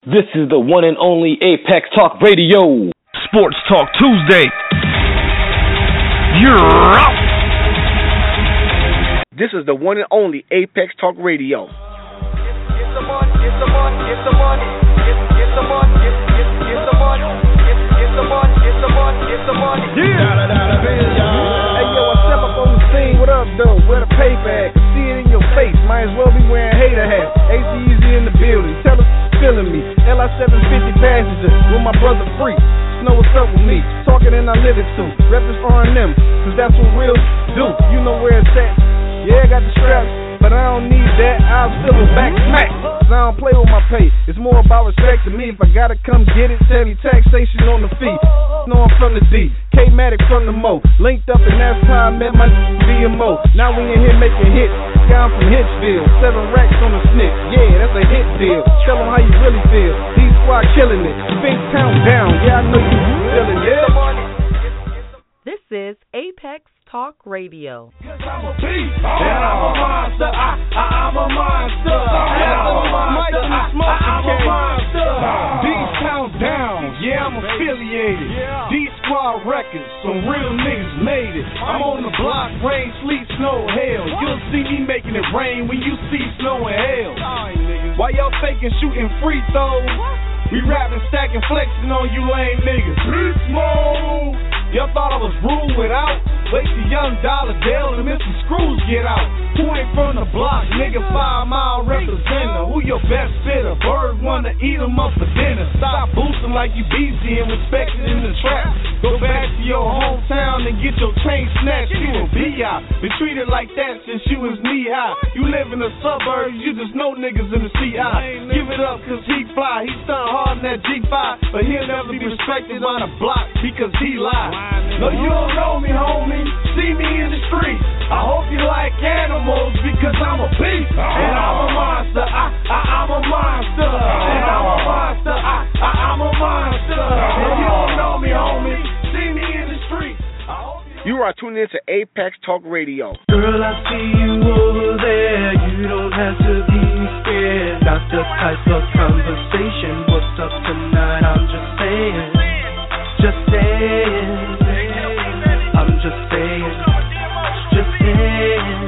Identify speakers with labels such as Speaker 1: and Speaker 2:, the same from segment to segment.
Speaker 1: This is the one and only Apex Talk Radio.
Speaker 2: Sports Talk Tuesday. You're out.
Speaker 3: This is the one and only Apex Talk Radio.
Speaker 4: Get the money, get the money, get the money, get the money, get the money, get the money, get the money, get the money.
Speaker 5: Hey yo, I step up on the scene. What up, though? Where the paper at? Can see it in your face. Might as well be wearing hater hats. AC in the building. Tell us feeling me. LI 750 passenger with my brother Freak. Know what's up with me. Talking and I live it too. Rep is R&M, cause that's what real do. You know where it's at. Yeah, I got the straps, but I don't need that. I'll still go back smack. Cause I don't play with my pay. It's more about respect to me. If I gotta come get it, heavy taxation on the fee. Know I'm from the D, K-Matic from the Mo. Linked up and that's how I met my DMO. Now we in here making hits. Yeah, I'm from Hitchville. 7 racks on the snick. Yeah, that's a hit deal. Tell them how you really feel. D-Squad killing it. Think countdown. Yeah, I know you feeling it.
Speaker 6: This is Apex Talk Radio.
Speaker 7: I'm a beast, and I'm a monster. I'm a monster. I'm a monster. These countdown, yeah, I'm affiliated. D-Squad Records, some real niggas made it. I'm on the block, rain, sleet, snow, hail. You'll see me making it rain when you see snow and hail. Why y'all faking shooting free throws? We rapping, stacking, flexing on you lame niggas. Beast mode. Y'all thought I was rude without? Wait till Young Dollar Dale and Mr. Screws get out. Who ain't from the block, nigga, 5 Mile representative. Who your best fitter? Bird wanna eat him up for dinner. Stop boosting like you BZ and respected in the trap. Go back to your hometown and get your chain snatched. You a B.I. Been treated like that since you was knee-high. You live in the suburbs, you just know niggas in the CI. Give it up cause he fly, he stunt hard in that G5. But he'll never be respected by the block because he lied. No, you don't know me, homie. See me in the street. I hope you like animals because I'm a beast and I'm a monster. I'm a monster and I'm a monster. I'm a monster. And you don't know me, homie. See me in the street.
Speaker 3: You are tuning into Apex Talk Radio.
Speaker 8: Girl, I see you over there. You don't have to be scared. Not the type of conversation. What's up tonight? I'm just saying. Just saying. I'm just saying. Just saying.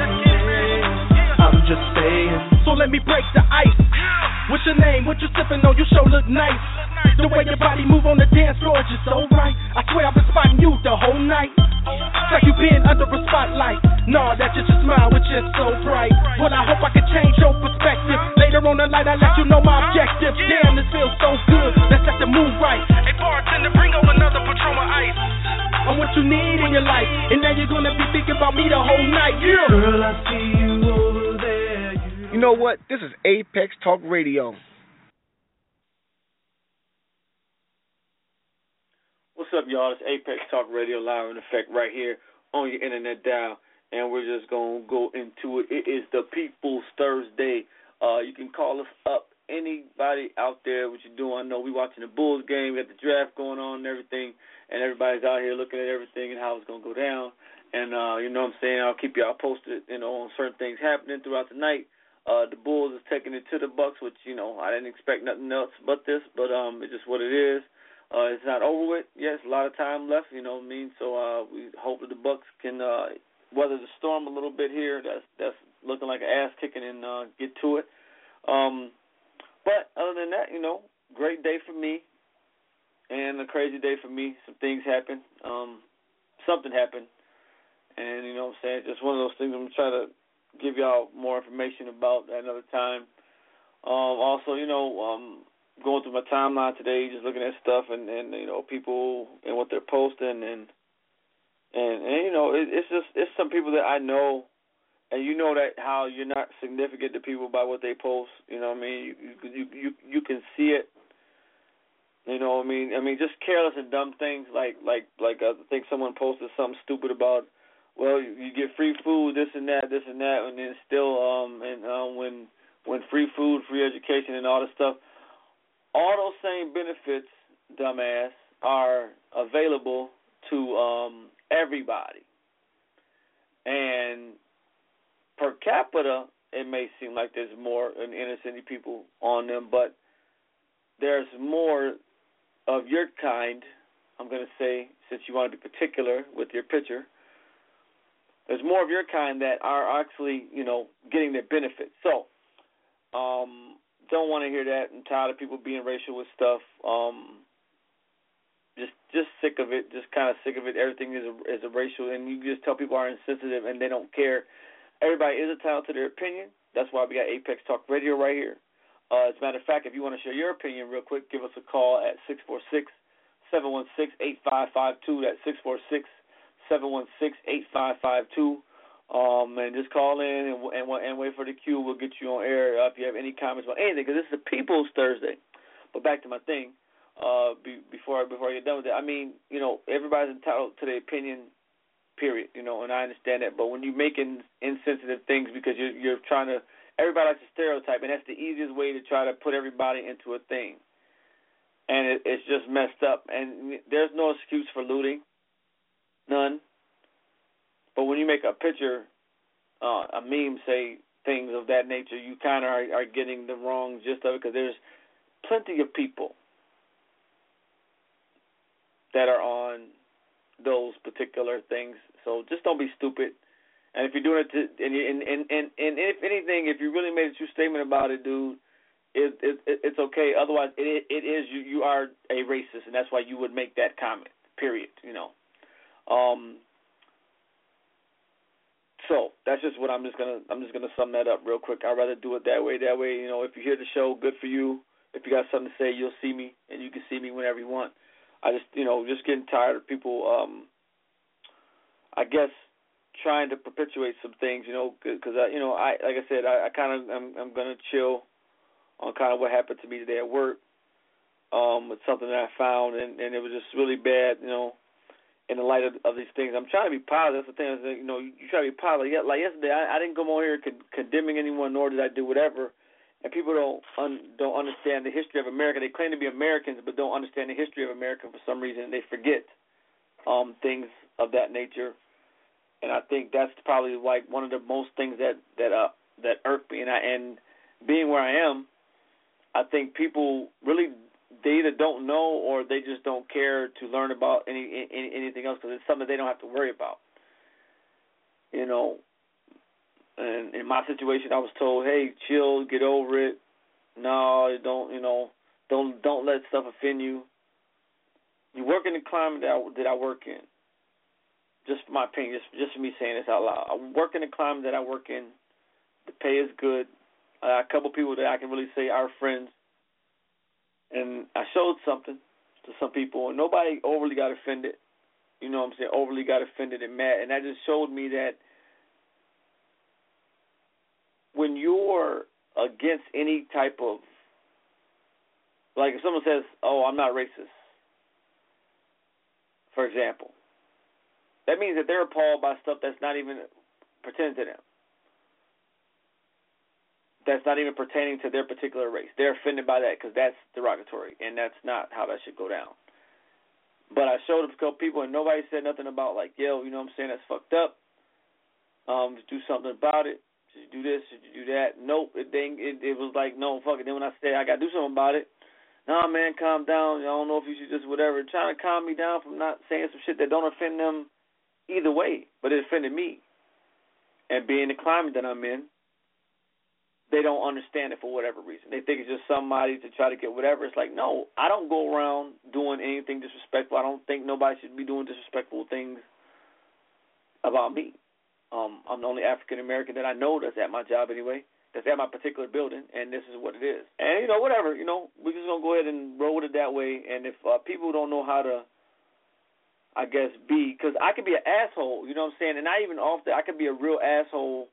Speaker 8: I'm just saying.
Speaker 9: So let me break the ice. What's your name? What you sipping on? You sure look nice. The way your body move on the dance floor is just so right. I swear I've been spotting you the whole night. It's like you been under a spotlight. No, that's just a smile, it's just so bright. But I hope I can change your perspective. Later on the night, I'll let you know my objective. Damn, this feels so good. Let's set the mood right. Hey, bartender, bring on another Patron of ice. I'm what you need in your life. And now you're gonna be thinking about me the whole night. Yeah.
Speaker 8: Girl, I see you over there.
Speaker 3: You know what? This is Apex Talk Radio.
Speaker 10: What's up, y'all? It's Apex Talk Radio, live in effect right here on your internet dial, and we're just going to go into it. It is the People's Thursday. You can call us up, anybody out there, what you doing. I know we watching the Bulls game, we got the draft going on and everything, and everybody's out here looking at everything and how it's going to go down. And, you know what I'm saying, I'll keep y'all posted, on certain things happening throughout the night. The Bulls is taking it to the Bucks, which, I didn't expect nothing else but this, but it's just what it is. It's not over with. Yes, a lot of time left, you know what I mean? So we hope that the Bucks can weather the storm a little bit here. That's looking like an ass-kicking and get to it. But other than that, great day for me and a crazy day for me. Some things happened. Something happened. And, you know what I'm saying, just one of those things I'm going to try to give y'all more information about at another time. Also, going through my timeline today, just looking at stuff and people and what they're posting and it's some people that I know, and you know that how you're not significant to people by what they post. You know what I mean? You can see it. You know what I mean? I mean, just careless and dumb things like I think someone posted something stupid about, well, you get free food, this and that, and then still when free food, free education, and all this stuff. All those same benefits, dumbass, are available to everybody. And per capita, it may seem like there's more inner city people on them, but there's more of your kind, I'm going to say, since you want to be particular with your picture, there's more of your kind that are actually, getting their benefits. So, don't want to hear that. I'm tired of people being racial with stuff. Just sick of it. Just kind of sick of it. Everything is a racial, and you just tell people are insensitive and they don't care. Everybody is entitled to their opinion. That's why we got Apex Talk Radio right here. As a matter of fact, if you want to share your opinion real quick, give us a call at 646-716-8552. That's 646-716-8552. And just call in and wait for the queue. We'll get you on air if you have any comments about anything, because this is a People's Thursday. But back to my thing. Before I get done with it, I mean, everybody's entitled to their opinion, period. And I understand that. But when you're making insensitive things because you're trying to, everybody likes a stereotype, and that's the easiest way to try to put everybody into a thing. And it's just messed up. And there's no excuse for looting, none. But when you make a picture, a meme, say things of that nature, you kind of are getting the wrong gist of it, because there's plenty of people that are on those particular things. So just don't be stupid. And if you're doing it, and if anything, if you really made a true statement about it, dude, it's okay. Otherwise, it is you are a racist, and that's why you would make that comment. Period. So that's just what I'm just gonna sum that up real quick. I'd rather do it that way. That way, if you hear the show, good for you. If you got something to say, you'll see me, and you can see me whenever you want. I just, just getting tired of people, I guess, trying to perpetuate some things, because like I said, I'm gonna chill on kind of what happened to me today at work, with something that I found, and it was just really bad, in the light of these things. I'm trying to be positive. That's the thing. You try to be positive. Yeah, like yesterday, I didn't come on here condemning anyone, nor did I do whatever. And people don't understand the history of America. They claim to be Americans, but don't understand the history of America for some reason. They forget things of that nature. And I think that's probably like one of the most things that irk me. And being where I am, I think people really, they either don't know or they just don't care to learn about anything else, because it's something they don't have to worry about. And in my situation, I was told, "Hey, chill, get over it. No, don't let stuff offend you. You work in the climate that I work in." Just my opinion, just for me saying this out loud. I work in the climate that I work in. The pay is good. I got a couple people that I can really say are friends, and I showed something to some people, and nobody overly got offended. You know what I'm saying? Overly got offended and mad, and that just showed me that when you're against any type of, like if someone says, "Oh, I'm not racist," for example, that means that they're appalled by stuff that's not even pertaining to them. That's not even pertaining to their particular race. They're offended by that because that's derogatory, and that's not how that should go down. But I showed it to a couple people, and nobody said nothing about, like, yo, you know what I'm saying, that's fucked up. Do something about it. Should you do this? Should you do that? Nope. It was like, no, fuck it. Then when I said I got to do something about it, nah, man, calm down. I don't know if you should just whatever. Trying to calm me down from not saying some shit that don't offend them either way, but it offended me. And being the climate that I'm in, they don't understand it for whatever reason. They think it's just somebody to try to get whatever. It's like, no, I don't go around doing anything disrespectful. I don't think nobody should be doing disrespectful things about me. I'm the only African-American that I know that's at my job anyway, that's at my particular building, and this is what it is. And, whatever, we're just going to go ahead and roll with it that way. And if people don't know how to, I guess, be, because I could be an asshole, you know what I'm saying, and not even off that, I could be a real asshole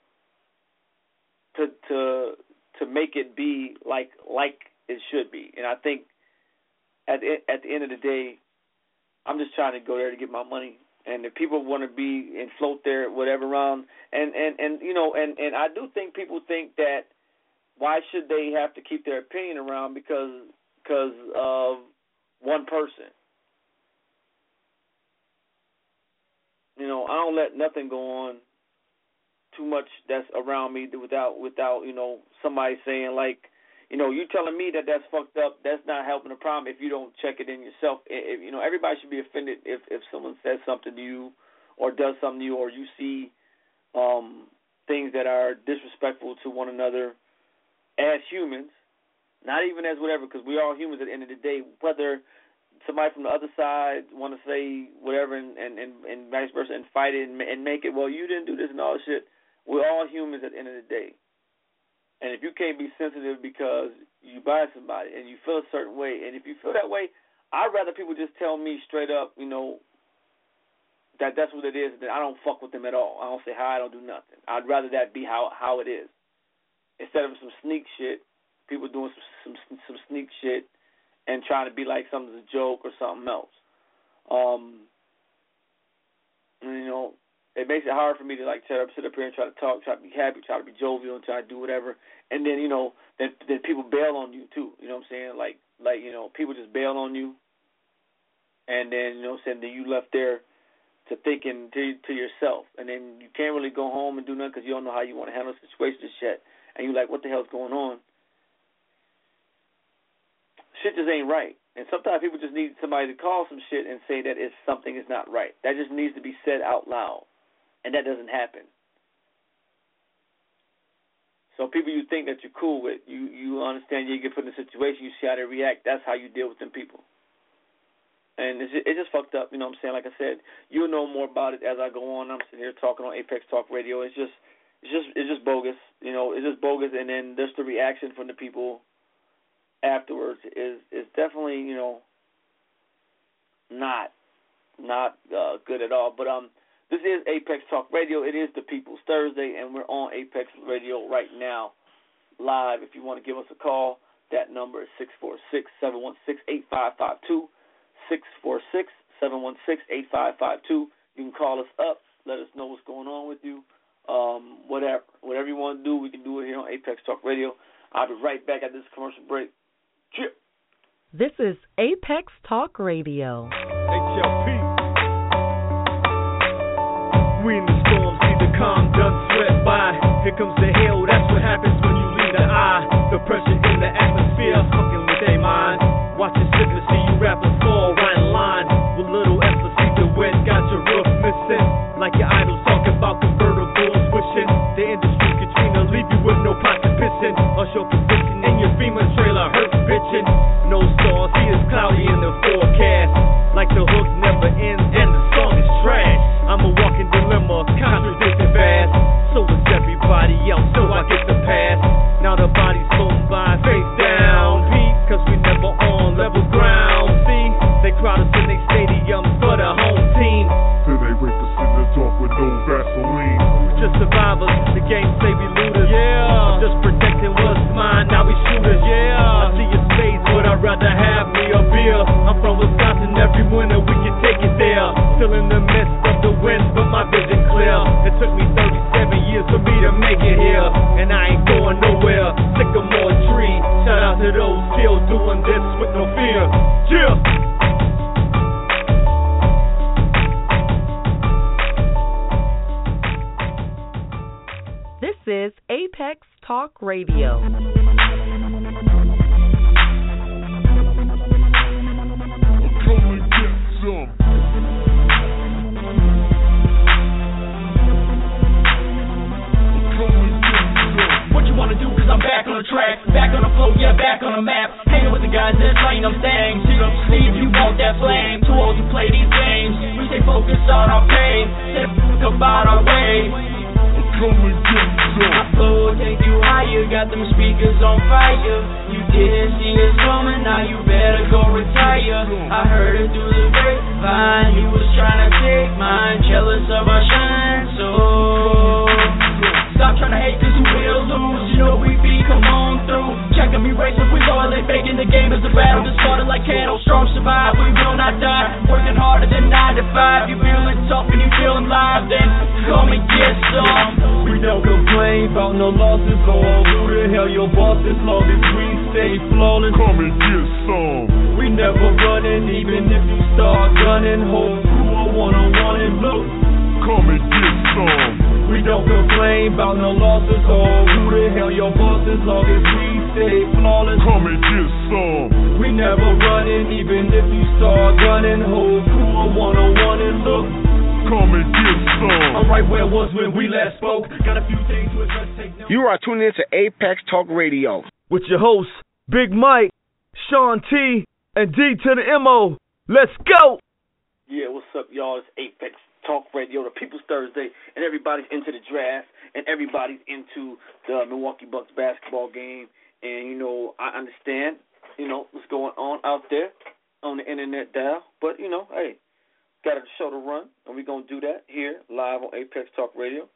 Speaker 10: to make it be like it should be. And I think at the end of the day, I'm just trying to go there to get my money. And if people want to be and float there, whatever, around, and I do think people think that why should they have to keep their opinion around because of one person? I don't let nothing go on too much that's around me without somebody saying, like, You telling me that that's fucked up, that's not helping the problem if you don't check it in yourself. Everybody should be offended if someone says something to you or does something to you, or you see things that are disrespectful to one another as humans, not even as whatever, because we're all humans at the end of the day, whether somebody from the other side want to say whatever and vice versa and fight it and make it, well, you didn't do this and all this shit. We're all humans at the end of the day. And if you can't be sensitive because you buy somebody and you feel a certain way, and if you feel that way, I'd rather people just tell me straight up, that that's what it is, then I don't fuck with them at all. I don't say hi, I don't do nothing. I'd rather that be how it is. Instead of some sneak shit, people doing some sneak shit and trying to be like something's a joke or something else. It makes it hard for me to sit up here and try to talk, try to be happy, try to be jovial, and try to do whatever. And then then people bail on you too. You know what I'm saying? Like people just bail on you, and then then you left there to thinking to yourself, and then you can't really go home and do nothing because you don't know how you want to handle the situation and shit. And you're like, what the hell's going on? Shit just ain't right. And sometimes people just need somebody to call some shit and say that something is not right. That just needs to be said out loud. And that doesn't happen. So people you think that you're cool with, you understand you get put in a situation, you see how they react, that's how you deal with them people. And it's just fucked up, you know what I'm saying? Like I said, you'll know more about it as I go on. I'm sitting here talking on Apex Talk Radio. It's just bogus. It's just bogus, and then just the reaction from the people afterwards is definitely, not good at all. But this is Apex Talk Radio. It is the People's Thursday, and we're on Apex Radio right now, live. If you want to give us a call, that number is 646-716-8552, 646-716-8552. You can call us up, let us know what's going on with you. Whatever you want to do, we can do it here on Apex Talk Radio. I'll be right back at this commercial break. Cheers.
Speaker 6: This is Apex Talk Radio.
Speaker 7: HLP. We in the storm, see the calm done swept by. Here comes the hail, that's what happens when you leave the eye. The pressure in the atmosphere, fucking with their mind. Watch the sickness, see you rappers fall right in line. With little effort, see the wind got your roof missing. Like your idols talking about convertibles wishing. The industry Katrina leave you with no pocket pissing. Or show position in your FEMA trailer, hurt bitching. No stars, see it's cloudy in the forecast. Like the hook never ends and the song is trash. I'm a walking dilemma, contradicting fast. So is everybody else, so I get the pass. Now the body's floating by, face down, Pete. Cause we never on level ground, see. They crowd us in they stadiums for the home team.
Speaker 11: Then they rape us in the dark with no Vaseline.
Speaker 7: We're just survivors, the game say we looters. Yeah, I'm just protecting what's mine, now we shooters. Yeah, I see your spades, but I'd rather have me a beer. I'm from Wisconsin, every winter we can take it there. Still in the midst of the wind, but my vision clear. It took me 37 years for me to make it here, and I ain't going nowhere. Sycamore tree, shout out to those still doing this with no fear. Yeah.
Speaker 6: This is Apex Talk Radio.
Speaker 9: What you wanna do, cause I'm back on the track, back on the flow, yeah, back on the map. Hanging with the guys that train them things. See if you want that flame, too old to play these games. We stay focused on our pain, say the fuck about our way. My flow will take you higher, got them speakers on fire. You didn't see us coming, now you better go retire. I heard it through the grapevine, he was trying to take mine, jealous of our shine, so stop trying to hate, cause you will lose. You know we be, come on through. Checking me race if we loyal, they faking. The game is a battle that started like cattle. Strong survive, we will not die. Working harder than 9 to 5. You feeling tough and you feeling live, then come and get some. We don't complain about no losses, or who the hell your boss is. Long as we stay flawless,
Speaker 11: come and get some.
Speaker 9: We never running, even if you start gunning. Whole crew a one-on-one in blue.
Speaker 11: Come and get some.
Speaker 9: We don't
Speaker 7: don't complain about no losses or who the hell your boss is. Long as we stay flawless,
Speaker 11: come and get some.
Speaker 7: We never running, even if you start gunning. Whole crew a one-on-one and look.
Speaker 11: Come and get some.
Speaker 7: Alright, where was when we last spoke? Got a few things to address.
Speaker 3: You are tuning in to Apex Talk Radio
Speaker 2: with your hosts, Big Mike, Sean T, and D to the MO. Let's go!
Speaker 10: Yeah, what's up, y'all? It's Apex Talk Radio, the People's Thursday, and everybody's into the draft, and everybody's into the Milwaukee Bucks basketball game. And, you know, I understand, you know, what's going on out there on the internet dial. But, you know, hey, got a show to run, and we're going to do that here live on Apex Talk Radio.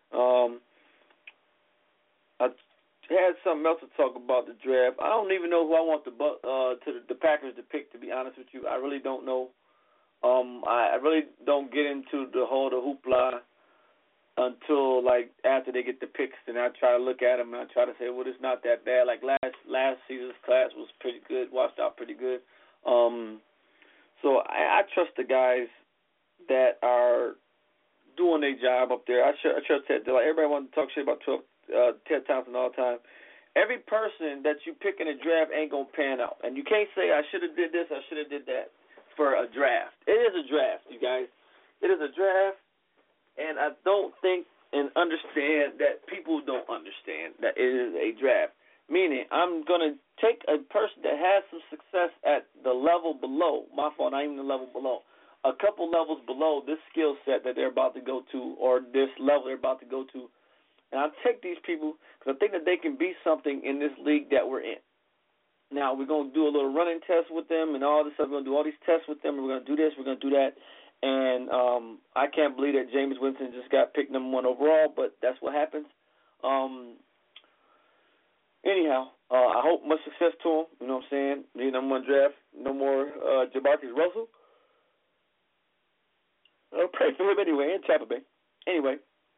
Speaker 10: I had something else to talk about the draft. I don't even know who I want the Packers to pick, to be honest with you. I really don't know. I really don't get into the hoopla until, like, after they get the picks, and I try to look at them, and I try to say, well, it's not that bad. Like, last season's class was pretty good, washed out pretty good. So I trust the guys that are doing their job up there. I trust that. Like, everybody wants to talk shit about Ted Thompson all the time. Every person that you pick in a draft ain't going to pan out. And you can't say, I should have did this, I should have did that for a draft. It is a draft, you guys. It is a draft, and I don't think and understand that people don't understand that it is a draft. Meaning, I'm going to take a person that has some success at the level below, my fault, not even the level below, a couple levels below this skill set that they're about to go to, or this level they're about to go to, and I'll take these people because I think that they can be something in this league that we're in. Now, we're going to do a little running test with them and all this stuff. We're going to do all these tests with them. And we're going to do this. We're going to do that. And I can't believe that Jameis Winston just got picked number 1 overall, but that's what happens. Anyhow, I hope much success to him. You know what I'm saying? The number 1 draft. No more Jamarcus Russell. I'll pray for him anyway in Tampa Bay. Anyway,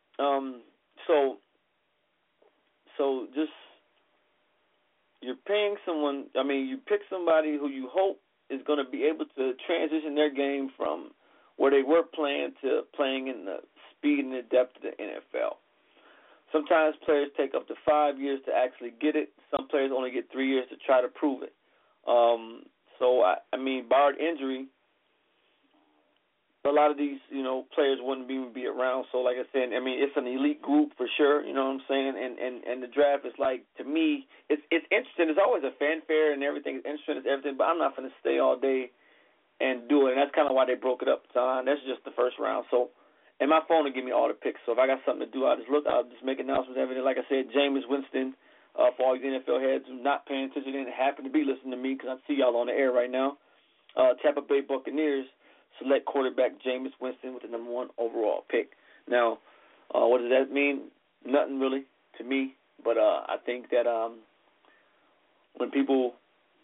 Speaker 10: So just you're paying someone. I mean, you pick somebody who you hope is going to be able to transition their game from where they were playing to playing in the speed and the depth of the NFL. Sometimes players take up to 5 years to actually get it. Some players only get 3 years to try to prove it. So I mean, barred injury, a lot of these, you know, players wouldn't even be around. So, like I said, I mean, it's an elite group for sure. You know what I'm saying? And the draft is like, to me, it's interesting. It's always a fanfare and everything. It's interesting. It's everything. But I'm not going to stay all day and do it. And that's kind of why they broke it up. So that's just the first round. So, and my phone will give me all the picks. So if I got something to do, I'll just make announcements. Everything. Like I said, Jameis Winston, for all you NFL heads who not paying attention and happen to be listening to me, because I see y'all on the air right now. Tampa Bay Buccaneers select quarterback Jameis Winston with the number 1 overall pick. Now, what does that mean? Nothing really to me, but I think that when people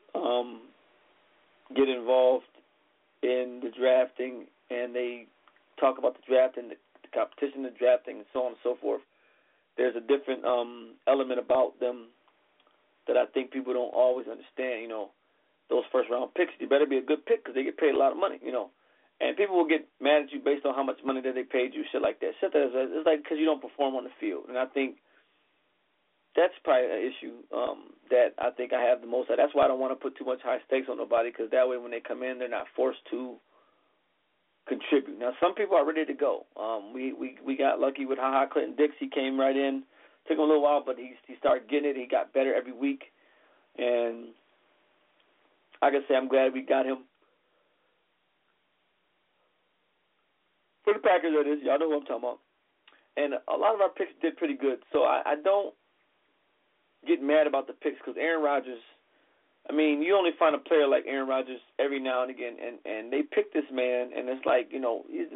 Speaker 10: get involved in the drafting and they talk about the draft and the competition, the drafting, and so on and so forth, there's a different element about them that I think people don't always understand. You know, those first-round picks, you better be a good pick because they get paid a lot of money, you know. And people will get mad at you based on how much money that they paid you, shit like that. Shit that it's like because you don't perform on the field. And I think that's probably an issue that I think I have the most of. That's why I don't want to put too much high stakes on nobody, because that way when they come in, they're not forced to contribute. Now, some people are ready to go. We got lucky with Ha Clinton Dix. He came right in. Took him a little while, but he started getting it. He got better every week. And I can say I'm glad we got him. For the Packers, that is. Y'all know who I'm talking about. And a lot of our picks did pretty good. So I don't get mad about the picks because Aaron Rodgers, I mean, you only find a player like Aaron Rodgers every now and again. And they picked this man, and it's like, you know, he's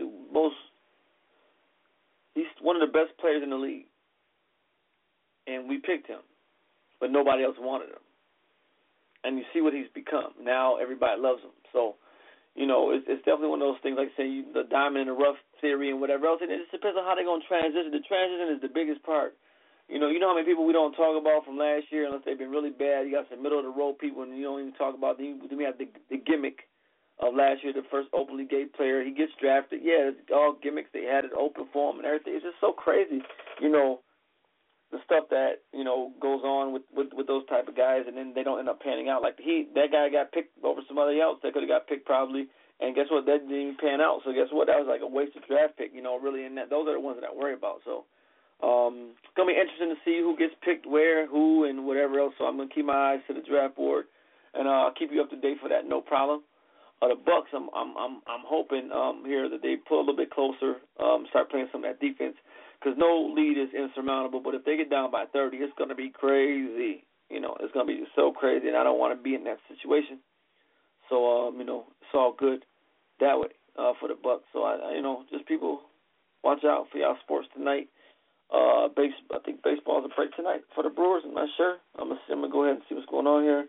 Speaker 10: one of the best players in the league. And we picked him, but nobody else wanted him. And you see what he's become. Now everybody loves him. So, you know, it's definitely one of those things, like I say, the diamond in the rough theory and whatever else. And it just depends on how they're going to transition. The transition is the biggest part. You know how many people we don't talk about from last year unless they've been really bad. You got some middle-of-the-road people, and you don't even talk about them. We have the gimmick of last year, the first openly gay player. He gets drafted. Yeah, it's all gimmicks. They had it open for him and everything. It's just so crazy, the stuff that, goes on with those type of guys, and then they don't end up panning out. Like that guy got picked over somebody else that could have got picked probably, and guess what? That didn't even pan out. So guess what? That was like a wasted draft pick, really, and those are the ones that I worry about. So it's going to be interesting to see who gets picked where, who, and whatever else. So I'm going to keep my eyes to the draft board, and I'll keep you up to date for that, no problem. The Bucks, I'm hoping here that they pull a little bit closer, start playing some of that defense, because no lead is insurmountable. But if they get down by 30, it's going to be crazy. It's going to be so crazy, and I don't want to be in that situation. So it's all good that way for the Bucks. So I just people watch out for y'all sports tonight. I think baseball's a break tonight for the Brewers. I'm not sure. I'm gonna go ahead and see what's going on here.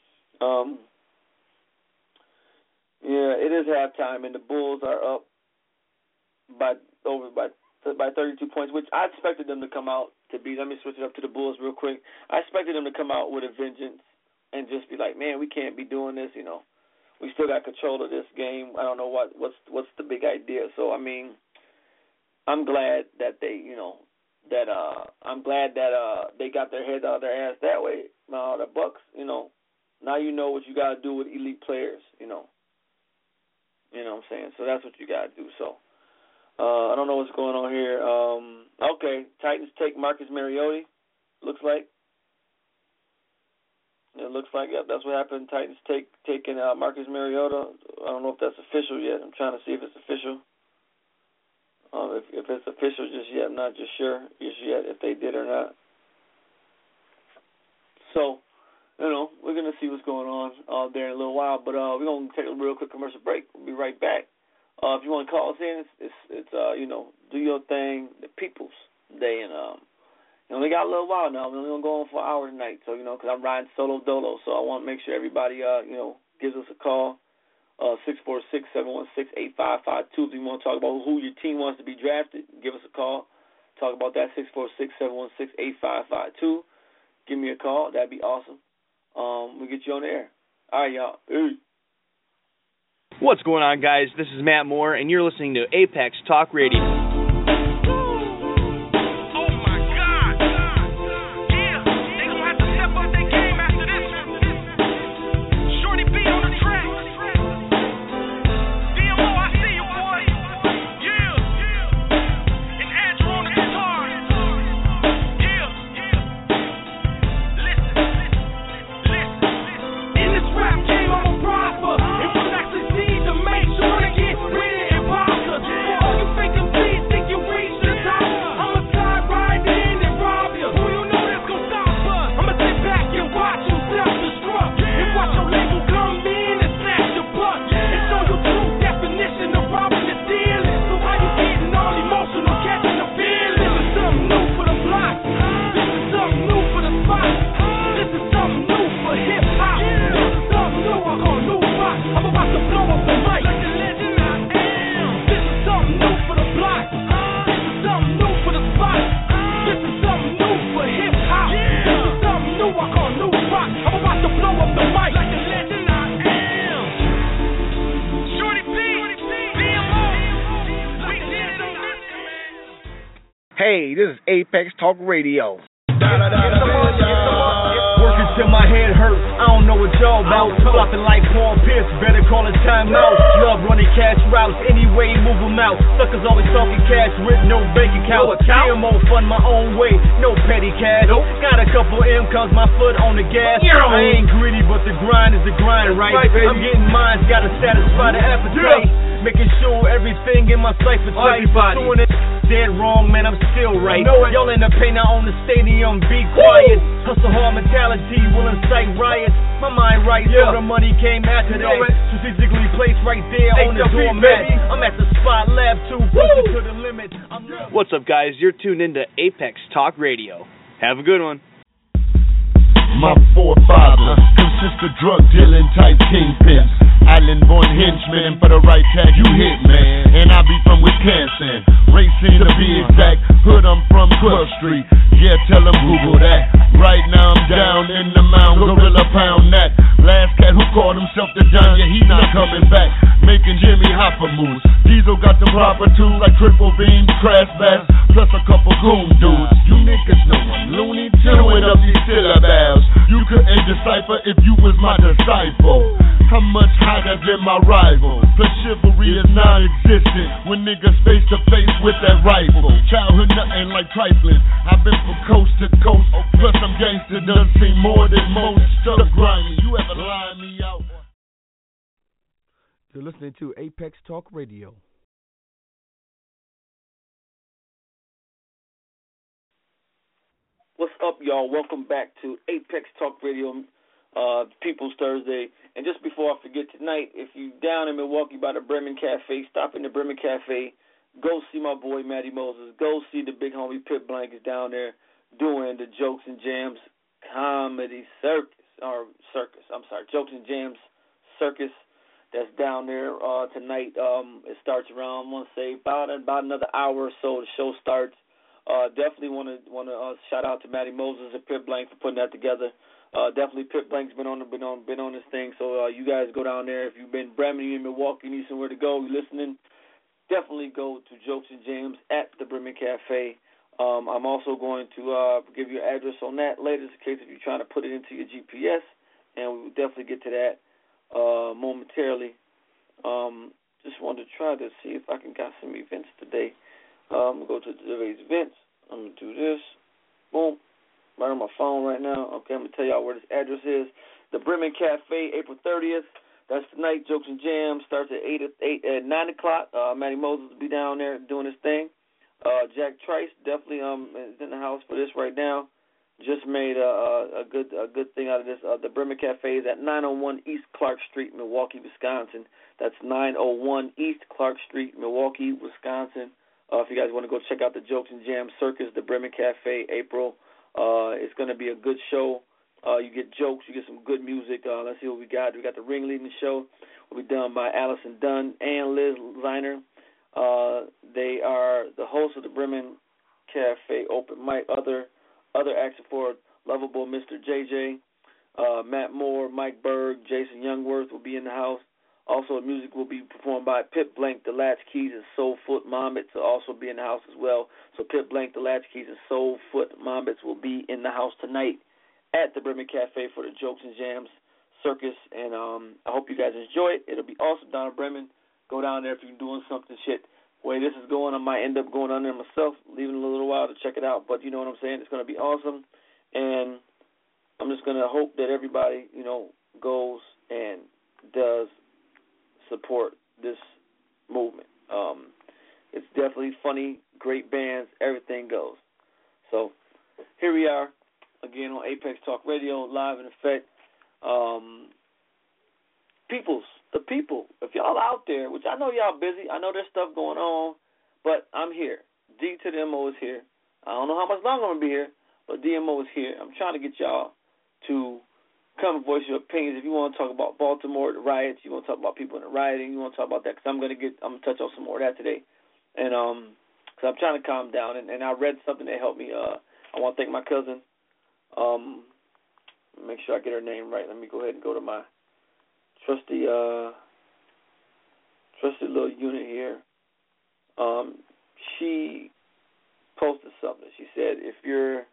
Speaker 10: Yeah, it is halftime, and the Bulls are up by 32 points, which I expected them to come out to be. Let me switch it up to the Bulls real quick. I expected them to come out with a vengeance and just be like, man, we can't be doing this. We still got control of this game. I don't know what's the big idea. So I'm glad that they they got their heads out of their ass that way. The Bucks, now you know what you got to do with elite players. You know what I'm saying? So that's what you got to do. So I don't know what's going on here. Okay, Titans take Marcus Mariota, looks like. It looks like, yep, that's what happened. Titans taking Marcus Mariota. I don't know if that's official yet. I'm trying to see if it's official. If it's official just yet, I'm not just sure just yet if they did or not. So, we're going to see what's going on there in a little while. But we're going to take a real quick commercial break. We'll be right back. If you want to call us in, it's do your thing, the People's Day. And we got a little while now. We're only going to go on for an hour tonight. So, because I'm riding solo dolo. So I want to make sure everybody, gives us a call. 646-716-8552. If you want to talk about who your team wants to be drafted, give us a call. Talk about that, 646-716-8552. Give me a call. That'd be awesome. We'll get you on the air. All right, y'all. Hey.
Speaker 12: What's going on, guys? This is Matt Moore, and you're listening to Apex Talk Radio.
Speaker 3: Hey, this is Apex Talk Radio.
Speaker 2: Working till my head hurts, I don't know what y'all about. Flopping like Paul Pierce, better call it timeout. Love running cash routes, anyway move them out. Suckers always talking cash with no bank account. CMO fund my own way, no petty cash. Got a couple incomes, my foot on the gas. I ain't greedy, but the grind is the grind, right? I'm getting mine, gotta satisfy the appetite. Making sure everything in my life is tight. Doing it dead wrong, man, I'm still right. Y'all in the paint, I own the stadium, be quiet. Hustle hard mentality will incite riots. My mind right, so the money came after that. Strategically placed right there on the doormat. I'm at the spot, lab 2, pushing to the limit.
Speaker 12: What's up, guys? You're tuned into Apex Talk Radio. Have a good one.
Speaker 11: My forefather, consistent drug dealing type kingpins. Island born henchman, and for the right tag you hit, man. And I be from Wisconsin, Racine to be exact. Hood, I'm from 12th Street. Yeah, tell them Google that. Right now I'm down in the mound, gorilla pound that. Last cat who called him himself to done, yeah, he not coming back. Making Jimmy Hopper moves. Diesel got the proper tools like triple beam, crash bass, plus a couple goon dudes. You niggas know I'm loony, chewing up these syllables. You couldn't decipher if you was my disciple. How much hotter than my rival? Plus chivalry is non-existent when niggas face to face with that rifle. Childhood nothing like trifling. I've been from coast to coast. Plus I'm gangster, done seen more than most. Stuff grimy. You ever line me out?
Speaker 5: You're listening to Apex Talk Radio.
Speaker 10: What's up, y'all? Welcome back to Apex Talk Radio, People's Thursday. And just before I forget tonight, if you down in Milwaukee by the Bremen Cafe, stop in the Bremen Cafe. Go see my boy Matty Moses. Go see the big homie Pit Blank is down there doing the Jokes and Jams Comedy Circus. Jokes and Jams Circus. That's down there tonight. It starts around, I want to say, about another hour or so. The show starts. Definitely want to shout out to Matty Moses and Pit Blank for putting that together. Definitely Pit Blank's been on this thing. So you guys go down there. If you've been Bremen, you're in Milwaukee, you need somewhere to go, you're listening, definitely go to Jokes and Jams at the Bremen Cafe. I'm also going to give you an address on that later, in case if you're trying to put it into your GPS, and we will definitely get to that momentarily. Just wanted to try to see if I can got some events today. I'm going to go to today's events. I'm going to do this. Boom. Right on my phone right now. Okay, I'm going to tell y'all where this address is. The Bremen Cafe, April 30th. That's tonight. Jokes and Jams starts at 9 o'clock. Matty Moses will be down there doing his thing. Jack Trice definitely is in the house for this right now. Just made a good thing out of this. The Bremen Cafe is at 901 East Clark Street, Milwaukee, Wisconsin. That's 901 East Clark Street, Milwaukee, Wisconsin. If you guys want to go check out the Jokes and Jam Circus, the Bremen Cafe, April. It's going to be a good show. You get jokes, you get some good music. Let's see what we got. We got the ringleading show. Will be done by Allison Dunn and Liz Ziner. They are the hosts of the Bremen Cafe Open Mic. Other acts for Lovable Mr. JJ, Matt Moore, Mike Berg, Jason Youngworth will be in the house. Also, music will be performed by Pit Blank, The Latchkeys, and Soulfoot Mombits will also be in the house as well. So Pit Blank, The Latchkeys, and Soulfoot Mombits will be in the house tonight at the Bremen Cafe for the Jokes and Jams Circus. And I hope you guys enjoy it. It'll be awesome down in Bremen. Go down there if you're doing something shit. The way this is going, I might end up going down there myself, leaving a little while to check it out. But you know what I'm saying? It's going to be awesome. And I'm just going to hope that everybody, goes and does support this movement. It's definitely funny, great bands, everything goes. So here we are, again on Apex Talk Radio, live in effect. The people, if y'all out there, which I know y'all busy, I know there's stuff going on, but I'm here. D to the MO is here. I don't know how much longer I'm going to be here, but DMO is here. I'm trying to get y'all to come and voice your opinions. If you want to talk about Baltimore, the riots, you want to talk about people in the rioting, you want to talk about that, because I'm going to touch on some more of that today. And because I'm trying to calm down, and I read something that helped me. I want to thank my cousin. Make sure I get her name right. Let me go ahead and go to my trusty little unit here. She posted something. She said, if you're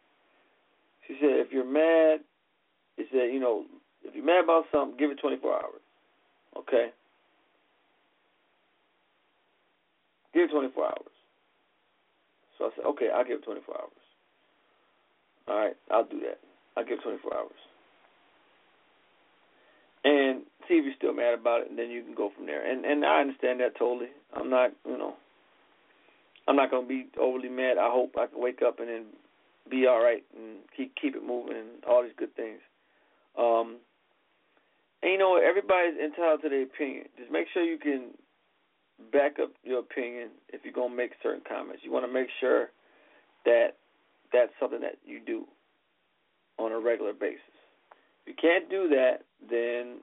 Speaker 10: mad, she said, if you're mad about something, give it 24 hours. Okay? Give it 24 hours. So I said, okay, I'll give it 24 hours. All right, I'll do that. I'll give it 24 hours. And see if you're still mad about it, and then you can go from there. And I understand that totally. I'm not going to be overly mad. I hope I can wake up and then be all right and keep it moving and all these good things. And everybody's entitled to their opinion. Just make sure you can back up your opinion if you're going to make certain comments. You want to make sure that that's something that you do on a regular basis. If you can't do that, then,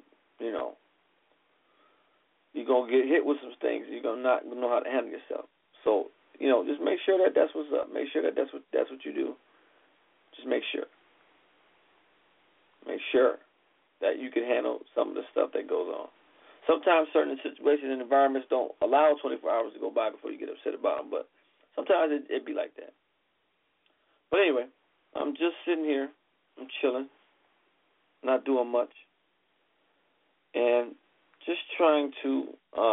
Speaker 10: you're going to get hit with some things. You're going to not know how to handle yourself. So, just make sure that that's what's up. Make sure that that's what you do. Just make sure. Make sure that you can handle some of the stuff that goes on. Sometimes certain situations and environments don't allow 24 hours to go by before you get upset about them, but sometimes it be like that. But anyway, I'm just sitting here. I'm chilling, not doing much, and just trying to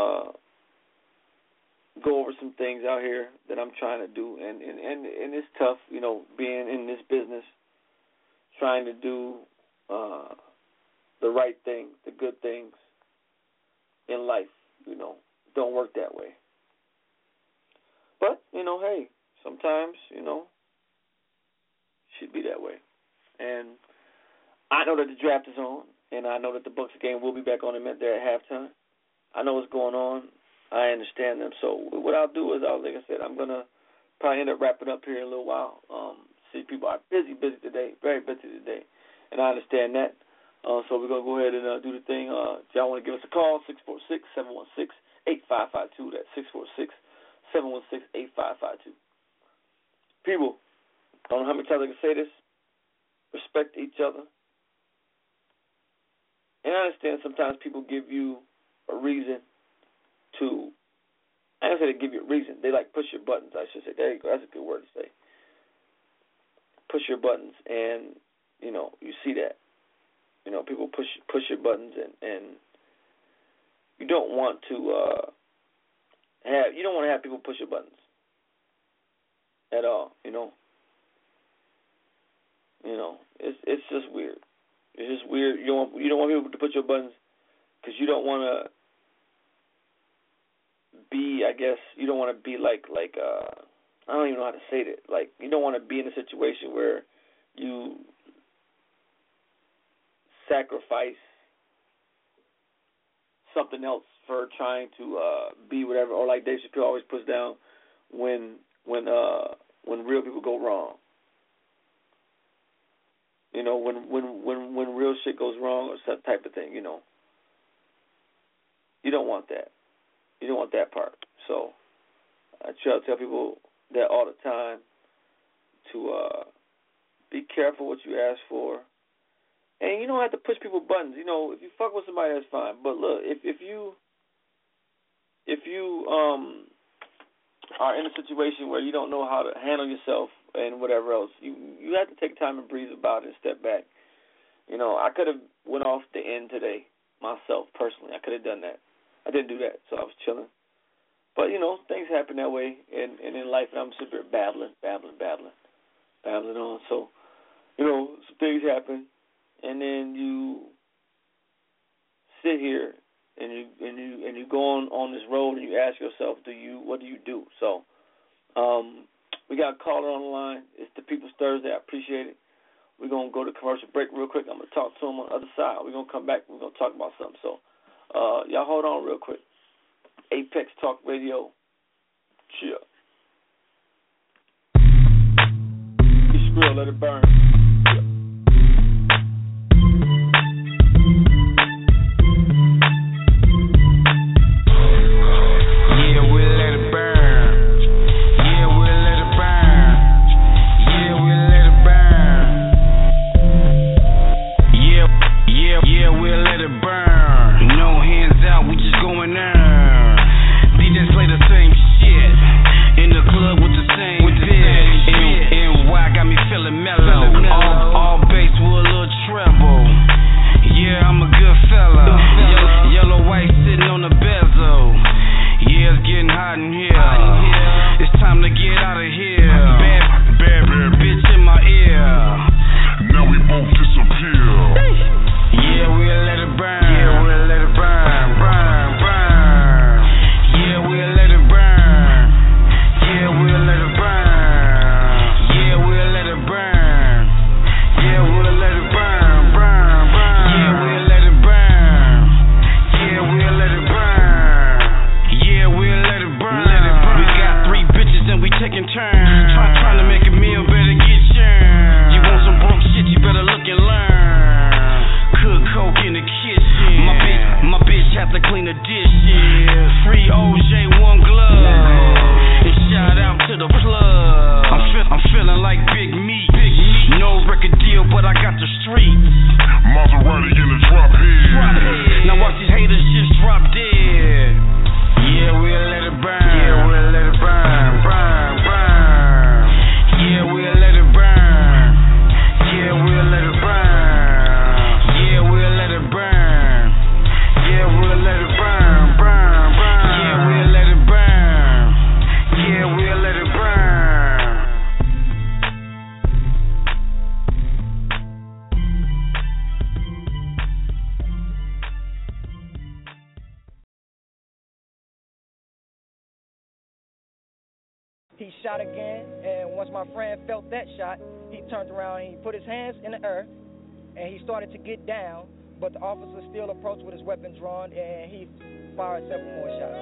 Speaker 10: go over some things out here that I'm trying to do. And it's tough, you know, being in this business, trying to do the right things, the good things in life, you know, don't work that way. But, you know, hey, sometimes, you know, should be that way. And I know that the draft is on, and I know that the Bucs game will be back on there at halftime. I know what's going on. I understand them. So what I'll do is, like I said, I'm going to probably end up wrapping up here in a little while. See, people are busy today, very busy today, and I understand that. So we're going to go ahead and do the thing. If y'all want to give us a call, 646-716-8552. That's 646-716-8552. People, I don't know how many times I can say this. Respect each other. And I understand sometimes people give you a reason to, I don't say they give you a reason. They like push your buttons, I should say. There you go. That's a good word to say. Push your buttons, and, you know, you see that. You know, people push your buttons, and you don't want to have people push your buttons at all. You know, it's just weird. It's just weird. You don't want people to push your buttons because you don't want to be. I guess you don't want to be like I don't even know how to say it. Like, you don't want to be in a situation where you sacrifice something else for trying to be whatever, or like Dave Chappelle always puts down when real people go wrong. You know, when real shit goes wrong or some type of thing, you know. You don't want that. You don't want that part. So I try to tell people that all the time to be careful what you ask for. And you don't have to push people buttons. You know, if you fuck with somebody, that's fine. But look, if you are in a situation where you don't know how to handle yourself and whatever else, you have to take time and breathe about it and step back. You know, I could have went off the end today myself personally. I could have done that. I didn't do that, so I was chilling. But, you know, things happen that way in life, and I'm sitting there babbling on. So, you know, some things happen. And then you sit here and you go on this road and you ask yourself, what do you do? So we got a caller on the line. It's the People's Thursday. I appreciate it. We're going to go to commercial break real quick. I'm going to talk to him on the other side. We're going to come back. We're going to talk about something. So y'all hold on real quick. Apex Talk Radio. Chill. You skrill, let it burn.
Speaker 11: Maserati in the driveway.
Speaker 13: he shot again, and once my friend felt that shot, he turned around and he put his hands in the earth, and he started to get down, but the officer still approached with his weapon drawn, and he fired several more shots.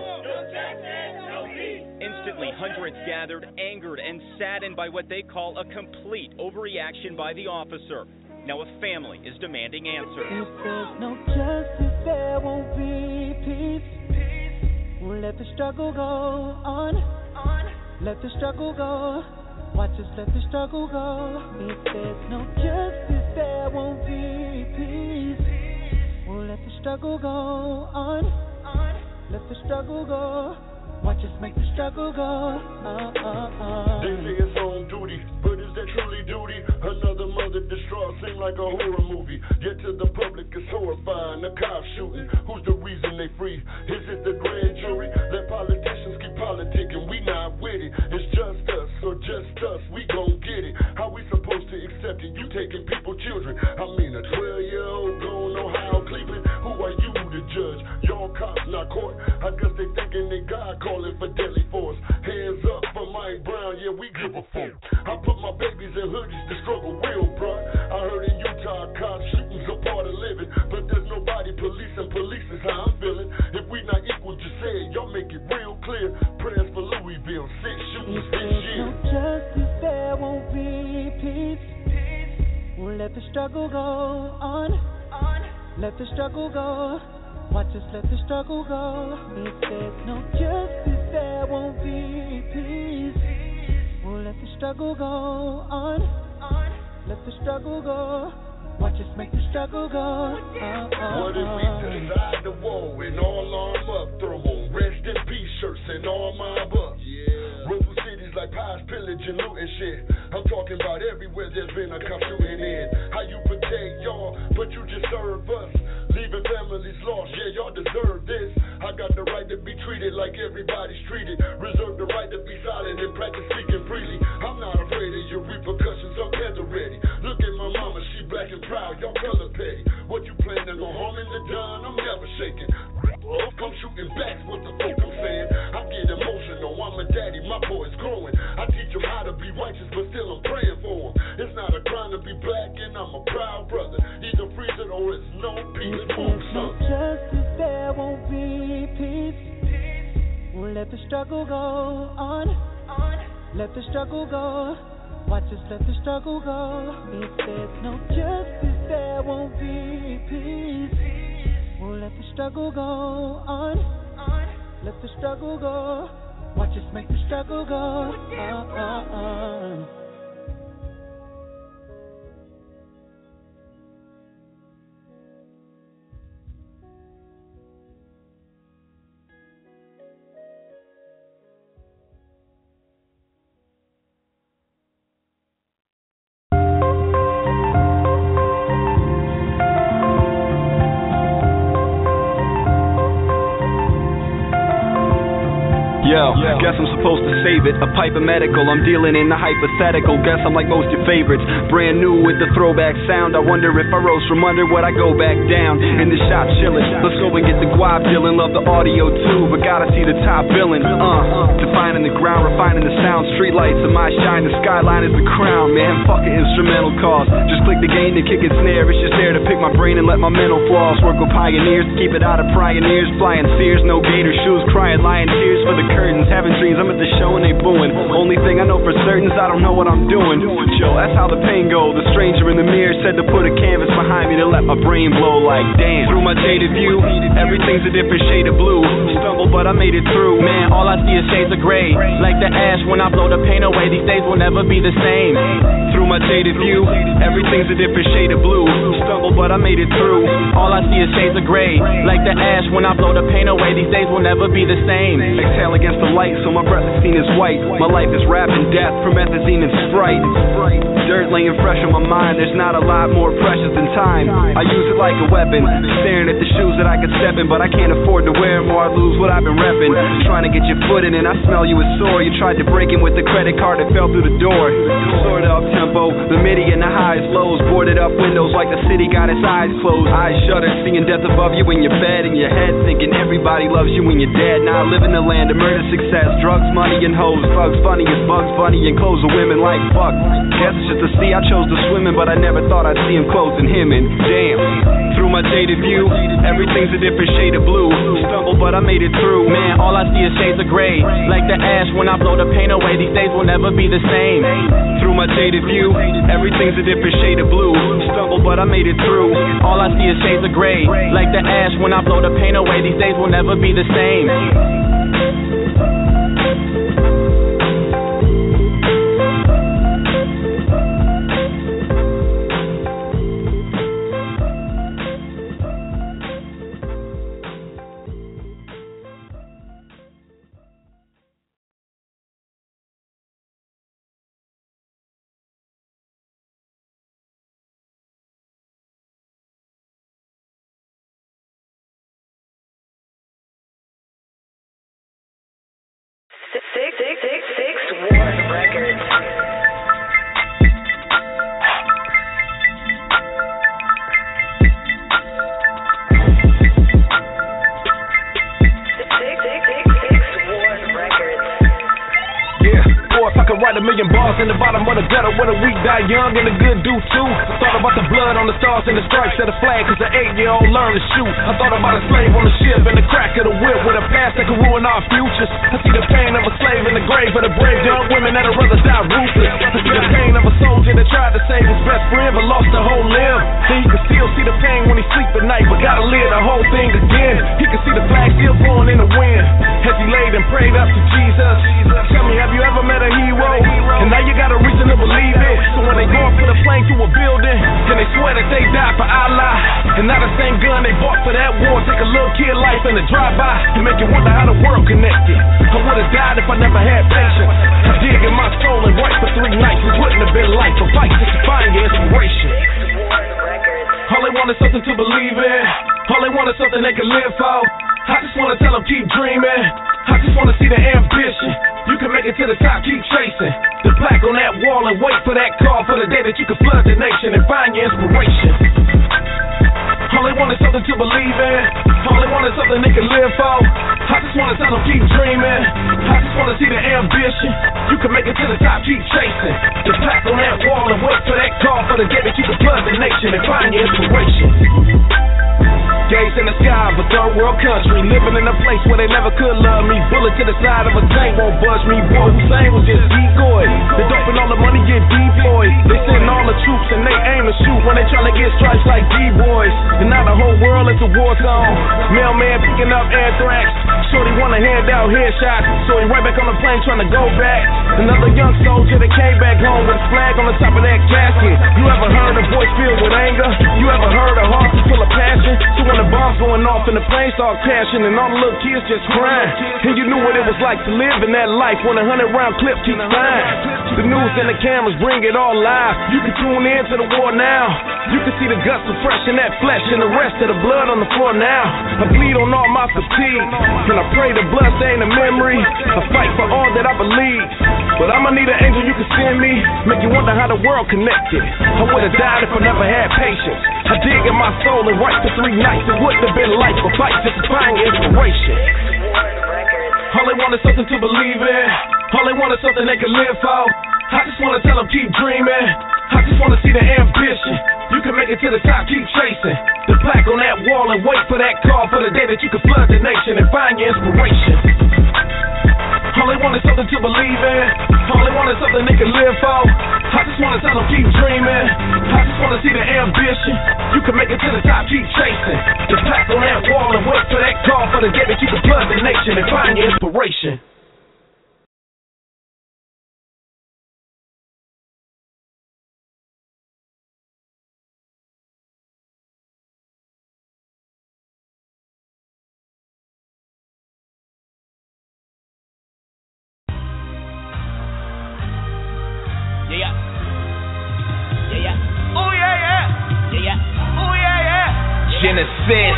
Speaker 14: Instantly, hundreds gathered, angered and saddened by what they call a complete overreaction by the officer. Now a family is demanding answers.
Speaker 15: If there's no justice, there won't be peace. We'll let the struggle go on. Let the struggle go. Watch us let the struggle go. If there's no justice, there won't be peace. We'll let the struggle go on. Let the struggle go. Watch us make the struggle go.
Speaker 11: They say it's on duty, but is that truly duty? Another mother destroyed, seem like a horror movie. Yet to the public it's horrifying. The cop shooting, who's the reason they free? Is it the grand jury? Let politicians keep politicking, we not with it. It's just us, or just us, we gon' get it. How we supposed to accept it? You taking people children. I mean a 12-year-old going Ohio, Cleveland. Who are you to judge? Y'all cops not court. I guess they thinking they God calling for deadly force. Hands up for Mike Brown, yeah, we give a fuck. I put my babies in hoodies to struggle real, bruh. I heard in Utah cops shooting's a part of living, but there's nobody policing. Police is how I'm feeling. If we not equal, just say it. Y'all make it real clear. Prayers for Louisville, 6 shootings this year.
Speaker 15: If there's no justice, there won't be peace. We'll let the struggle go on. Let the struggle go. Watch us let the struggle go. If there's no justice, there won't be peace. We'll let the struggle go on. Let the struggle go. Watch us make the struggle go.
Speaker 11: What if we decide the war and all arm up? Throw on rest in peace shirts and all mob up. Rural cities like pies, pillage and loot and shit. I'm talking about everywhere there's been a cop shooting in. How you protect y'all, but you just serve us. Leaving families lost, yeah, y'all deserve this. I got the right to be treated like everybody's treated. Reserve the right to be silent and practice speaking freely. I'm not afraid of your repercussions, I'm tether ready. Look at my mama, she black and proud, y'all color petty. What you planning on harming the done? I'm never shaking. I'm shooting back, what the fuck I'm saying. I get emotional, I'm a daddy, my boy's growing. I teach him how to be righteous, but still I'm praying for him. It's not a crime to be black, and I'm a proud brother. Either freeze it or it's no peace.
Speaker 15: If there's no justice, there won't be peace. We'll let the struggle go on. Let the struggle go. Watch us let the struggle go. If there's no justice, there won't be peace. We'll let the struggle go on. Let the struggle go. Watch us make the struggle go.
Speaker 16: Yo, guess I'm supposed to save it. A pipe of medical, I'm dealing in the hypothetical. Guess I'm like most your favorites. Brand new with the throwback sound. I wonder if I rose from under, would I go back down? In the shop chillin', let's go and get the guap dealin'. Love the audio too, but gotta see the top billin'. Defining the ground, refining the sound. Street lights of my shine, the skyline is the crown. Man, fuck an instrumental cause. Just click the gain and kick it snare. It's just there to pick my brain and let my mental flaws work with pioneers. Keep it out of prying ears. Flying sears, no gator shoes. Crying lion tears for the curtains. Having dreams, I'm at the show and they booing. Only thing I know for certain is I don't know what I'm doing. Joe, that's how the pain goes. The stranger in the mirror said to put a canvas behind me to let my brain blow like damn. Through my jaded view, everything's a different shade of blue. Stumbled but I made it through. Man, all I see is shades of gray. Like the ash when I blow the pain away. These days will never be the same. Through my jaded view, everything's a different shade of blue. Stumbled but I made it through. All I see is shades of gray. Like the ash when I blow the pain away. These days will never be the same. Exhale against the light so my breath is seen as white. My life is rap and death, promethazine and Sprite. Dirt laying fresh on my mind, there's not a lot more precious than time. I use it like a weapon, staring at the shoes that I could step in, but I can't afford to wear them or I lose what I've been repping. Trying to get your foot in and I smell you was sore. You tried to break in with the credit card that fell through the door. Sorta up tempo, the MIDI and the highs, lows. Boarded up windows like the city got its eyes closed. Eyes shuttered, seeing death above you in your bed, in your head, thinking if everybody loves you when you're dead. Now I live in the land of murder, success, drugs, money, and hoes. Thugs funny as Bugs Bunny and clothes of women like fuck. Guess it's just the sea, I chose to swim in, but I never thought I'd see him closing him in. Damn, through my jaded view, everything's a different shade of blue. Stumbled, but I made it through. Man, all I see is shades of gray. Like the ash when I blow the pain away, these days will never be the same. Through my jaded view, everything's a different shade of blue. Stumbled, but I made it through. All I see is shades of gray. Like the ash when I blow the pain away, these days will never be the same.
Speaker 7: $1 million bars in the bottom of the gutter where the weak die young and the good do too. I thought about the blood on the stars and the stripes of the flag, cause the 8-year-old learned to shoot. I thought about a slave on the ship and the crack of the whip with a past that could ruin our futures. I see the pain of a slave in the grave of the brave young women that'd rather die ruthless. I see the pain of a soldier that tried to save his best friend but lost a whole limb. Then you can still see the pain when he sleep at night, but gotta live the whole thing again. He can see the flag still blowing in the wind as he laid and prayed up to Jesus. Tell me, have you ever met a hero? And now you got a reason to believe it. So when they go and put a flame through a building, then they swear that they died for Allah. And now the same gun they bought for that war take a little kid life in a drive-by and make you wonder how the world connected. I would've died if I never had patience. I dig in my soul and write for 3 nights. It wouldn't have been life. A fight just to find your inspiration. All they want is something to believe in. All they want is something they can live for. I just wanna tell them keep dreaming. I just wanna see the ambition. You can make it to the top, keep chasing the plaque on that wall and wait for that call for the day that you can flood the nation and find your inspiration. All they want is something to believe in. All they want is something they can live for. I just wanna tell them keep dreaming. I just wanna see the ambition. You can make it to the top, keep chasing the plaque on that wall and wait for that call for the day that you can flood the nation and find your inspiration. Gaze in the sky of a third world country, living in a place where they never could love me. Bullet to the side of a tank won't budge me. Boy, Hussein was just decoy. They dumping all the money, get deployed. They send all the troops and they aim to shoot when they tryna get stripes like D-boys. And now the whole world is a war zone. Mailman picking up anthrax. Shorty wanna hand out headshots, so he right back on the plane trying to go back. Another young soldier that came back home with a flag on the top of that casket. You ever heard a voice filled with anger? You ever heard a heart full of passion? So when the bombs going off and the plane start crashing and all the little kids just crying, and you knew what it was like to live in that life when 100-round clip keeps flying. The news and the cameras bring it all live. You can tune in to the war now. You can see the guts of fresh in that flesh and the rest of the blood on the floor now. I bleed on all my fatigue, and I pray the blood stain a memory. I fight for all that I believe, but I'ma need an angel you can send me, make you wonder how the world connected. I would've died if I never had patience. I dig in my soul and write for 3 nights. It wouldn't have been life, a fight just to find inspiration. All they want is something to believe in. All they want is something they can live for. I just wanna tell them keep dreaming. I just wanna see the ambition. You can make it to the top, keep chasing the plaque on that wall and wait for that call for the day that you can flood the nation and find your inspiration. All they want is something to believe in. All they want is something they can live for. I just wanna tell them keep dreaming. I just wanna see the ambition. You can make it to the top, keep chasing the plaque on that wall and wait for that call for the day that you can flood the nation and find your inspiration.
Speaker 17: Genesis,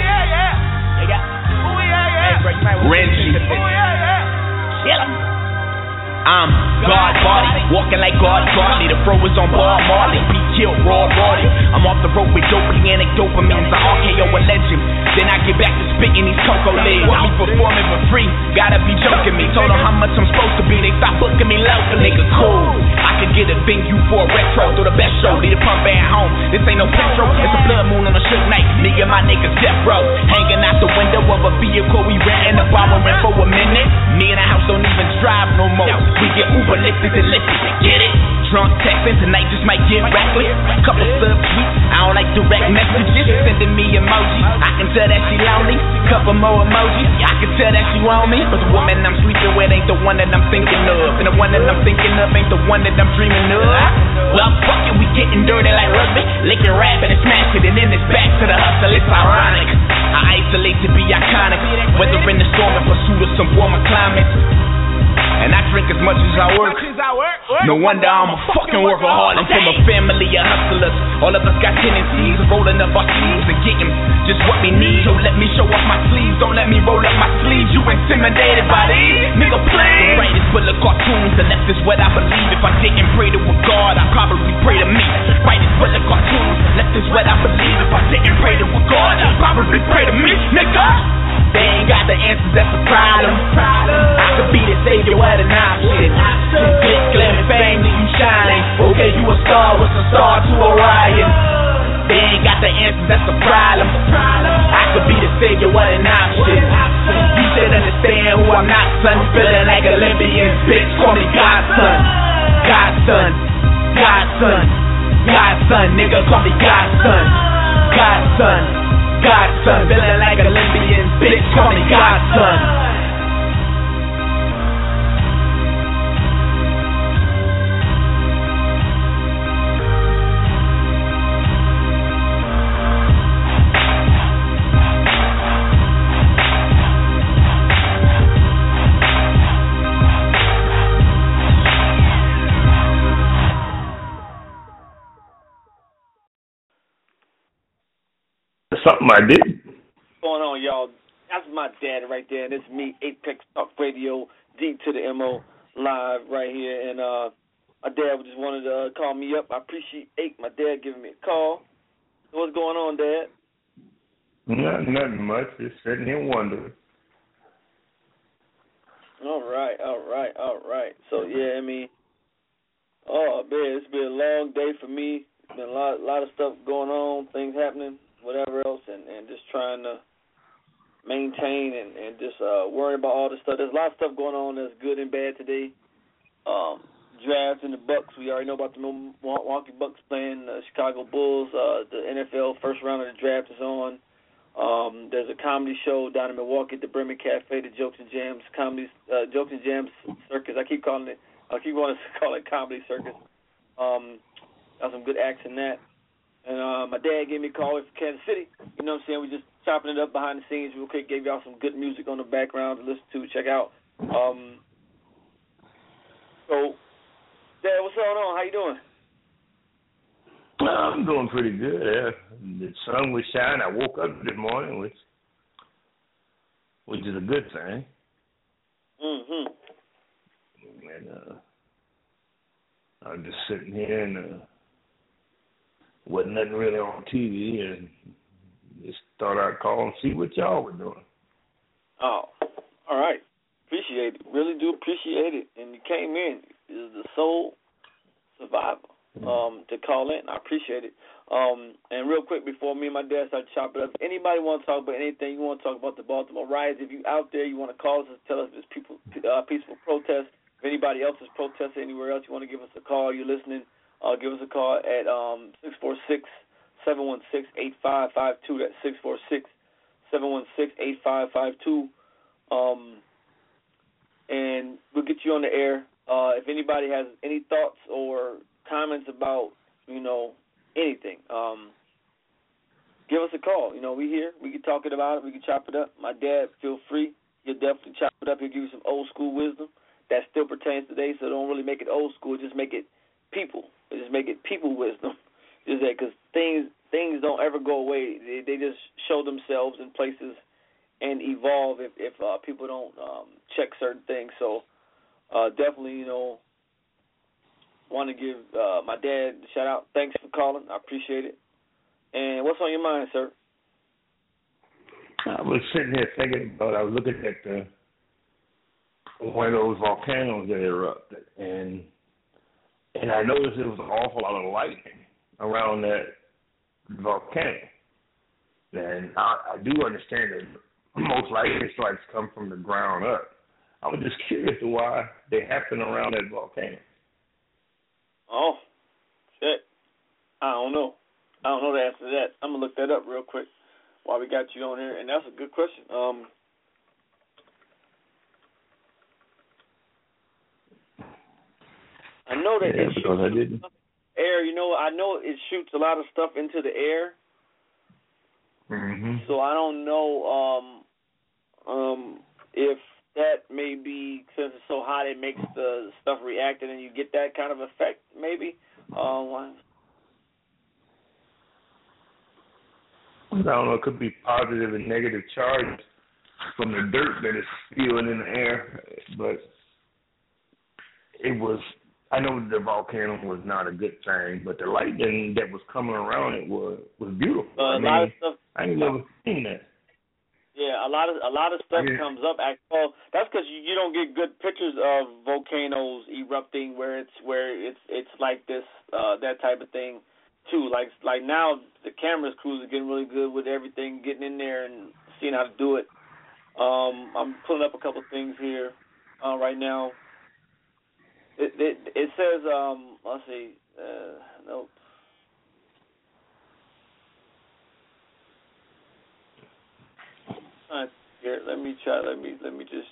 Speaker 17: Renji, I'm God body, Walking like God, Charlie. The fro is on Bob Marley. Beat killed, raw, Roddy. I'm off the rope with dopamine, dopamines. I RKO a legend. Then I get back to spitting these cocoa legs. Want me performing for free? Gotta be joking me. Told them how much I'm supposed to be. They stop booking me local, nigga. Cool. I could get a venue for a retro. Do the best show. Leave the pump band home. This ain't no petro. It's a blood moon on a shook night. Me and my niggas death row. Hanging out the window of a vehicle. We renting a borrowing for a minute. Me and the house don't even drive no more. We get Uber lifted and lifted. Get it? Drunk texting. Tonight just might get reckless. Couple sub tweets. I don't like direct messages. Sending me emojis. I can tell that she lonely. Couple more emojis. I can tell that she want me. But the woman I'm sleeping with ain't the one that I'm thinking of. And the one that I'm thinking of ain't the one that I'm dreaming of. Well, fuck it, we getting dirty like rugby. Licking, rapping, and smashing, and then it's back to the hustle. It's ironic. I isolate to be iconic. Whether in the storm in pursuit of some warmer climates. And I drink as much as I work. No wonder I'm a fucking workaholic. I'm from a family of hustlers. All of us got tendencies of rolling up our sleeves and getting just what we need. So let me show off my sleeves. Don't let me roll up my sleeves. You intimidated by these? Nigga, please. The right is full of cartoons. The left is what I believe. If I didn't pray to a God, I'd probably pray to me. Right is full of cartoons. Left is what I believe. If I didn't pray to a God, I'd probably pray to me. Nigga, they ain't got the answers, that's the problem. I could be the savior, what an option. Click, glam, and fame, then you shining. Okay, you a star, what's a star to Orion? They ain't got the answers, that's the problem. I could be the savior, what an option. You should understand who I'm not, son. Feeling like Olympians, bitch, call me Godson. Godson, Godson, Godson, nigga, call me Godson. Godson, Godson, feeling like Olympians, bitch, call me Godson.
Speaker 18: Something I did.
Speaker 10: What's going on, y'all? That's my dad right there, and it's me, Apex Talk Radio, D to the MO, live right here. And my dad just wanted to call me up. I appreciate my dad giving me a call. So what's going on, Dad?
Speaker 18: Nothing much. Just sitting here wondering.
Speaker 10: All right. So, yeah, I mean, oh, man, it's been a long day for me. There's been a lot of stuff going on, things happening, whatever else, and just trying to maintain and just worrying about all this stuff. There's a lot of stuff going on that's good and bad today. Drafts in the Bucks. We already know about the Milwaukee Bucks playing the Chicago Bulls. The NFL first round of the draft is on. There's a comedy show down in Milwaukee at the Bremen Cafe, the Jokes and Jams Jokes and Jams Circus. I keep wanting to call it Comedy Circus. Got some good acts in that. And my dad gave me a call from Kansas City. You know what I'm saying? We just chopping it up behind the scenes real quick. Gave y'all some good music on the background to listen to, check out. So, Dad, what's going on? How you doing?
Speaker 18: I'm doing pretty good. The sun was shining. I woke up this morning, which is a good thing.
Speaker 10: Mm-hmm.
Speaker 18: And I'm just sitting here and wasn't nothing really on TV, and just thought I'd call and see what y'all were doing.
Speaker 10: Oh, all right. Appreciate it. Really do appreciate it. And you came in. You're the sole survivor to call in. I appreciate it. And real quick, before me and my dad start chopping up, anybody want to talk about anything, you want to talk about the Baltimore riots, if you out there, you want to call us and tell us if it's peaceful protest, if anybody else is protesting anywhere else, you want to give us a call, you're listening, give us a call at 646-716-8552. That's 646-716-8552. And we'll get you on the air. If anybody has any thoughts or comments about, anything, give us a call. We here. We can talk about it. We can chop it up. My dad, feel free. He'll definitely chop it up. He'll give you some old school wisdom that still pertains today, so don't really make it old school. Just make it people. Just make it people wisdom. Just that, because things don't ever go away. They just show themselves in places and evolve if people don't check certain things. So definitely, want to give my dad a shout out. Thanks for calling. I appreciate it. And what's on your mind, sir?
Speaker 18: I was sitting here thinking about. I was looking at one of those volcanoes that erupted, and I noticed there was an awful lot of lightning around that volcano. And I do understand that most lightning strikes come from the ground up. I was just curious to why they happen around that volcano.
Speaker 10: Oh, shit. I don't know the answer to that. I'm going to look that up real quick while we got you on here, and that's a good question. I know that it shoots air. You know, I know it shoots a lot of stuff into the air.
Speaker 18: Mm-hmm.
Speaker 10: So I don't know if that may be, since it's so hot, it makes the stuff react, and then you get that kind of effect, maybe.
Speaker 18: I don't know. It could be positive and negative charge from the dirt that is spewing in the air, but it was. I know the volcano was not a good thing, but the lightning that was coming around it was beautiful.
Speaker 10: A lot of stuff.
Speaker 18: I ain't never seen that.
Speaker 10: Yeah, a lot of stuff comes up. Well, that's because you don't get good pictures of volcanoes erupting where it's like this that type of thing too. Like now the camera crews are getting really good with everything, getting in there and seeing how to do it. I'm pulling up a couple things here right now. It says let's see, nope. Here, let me just.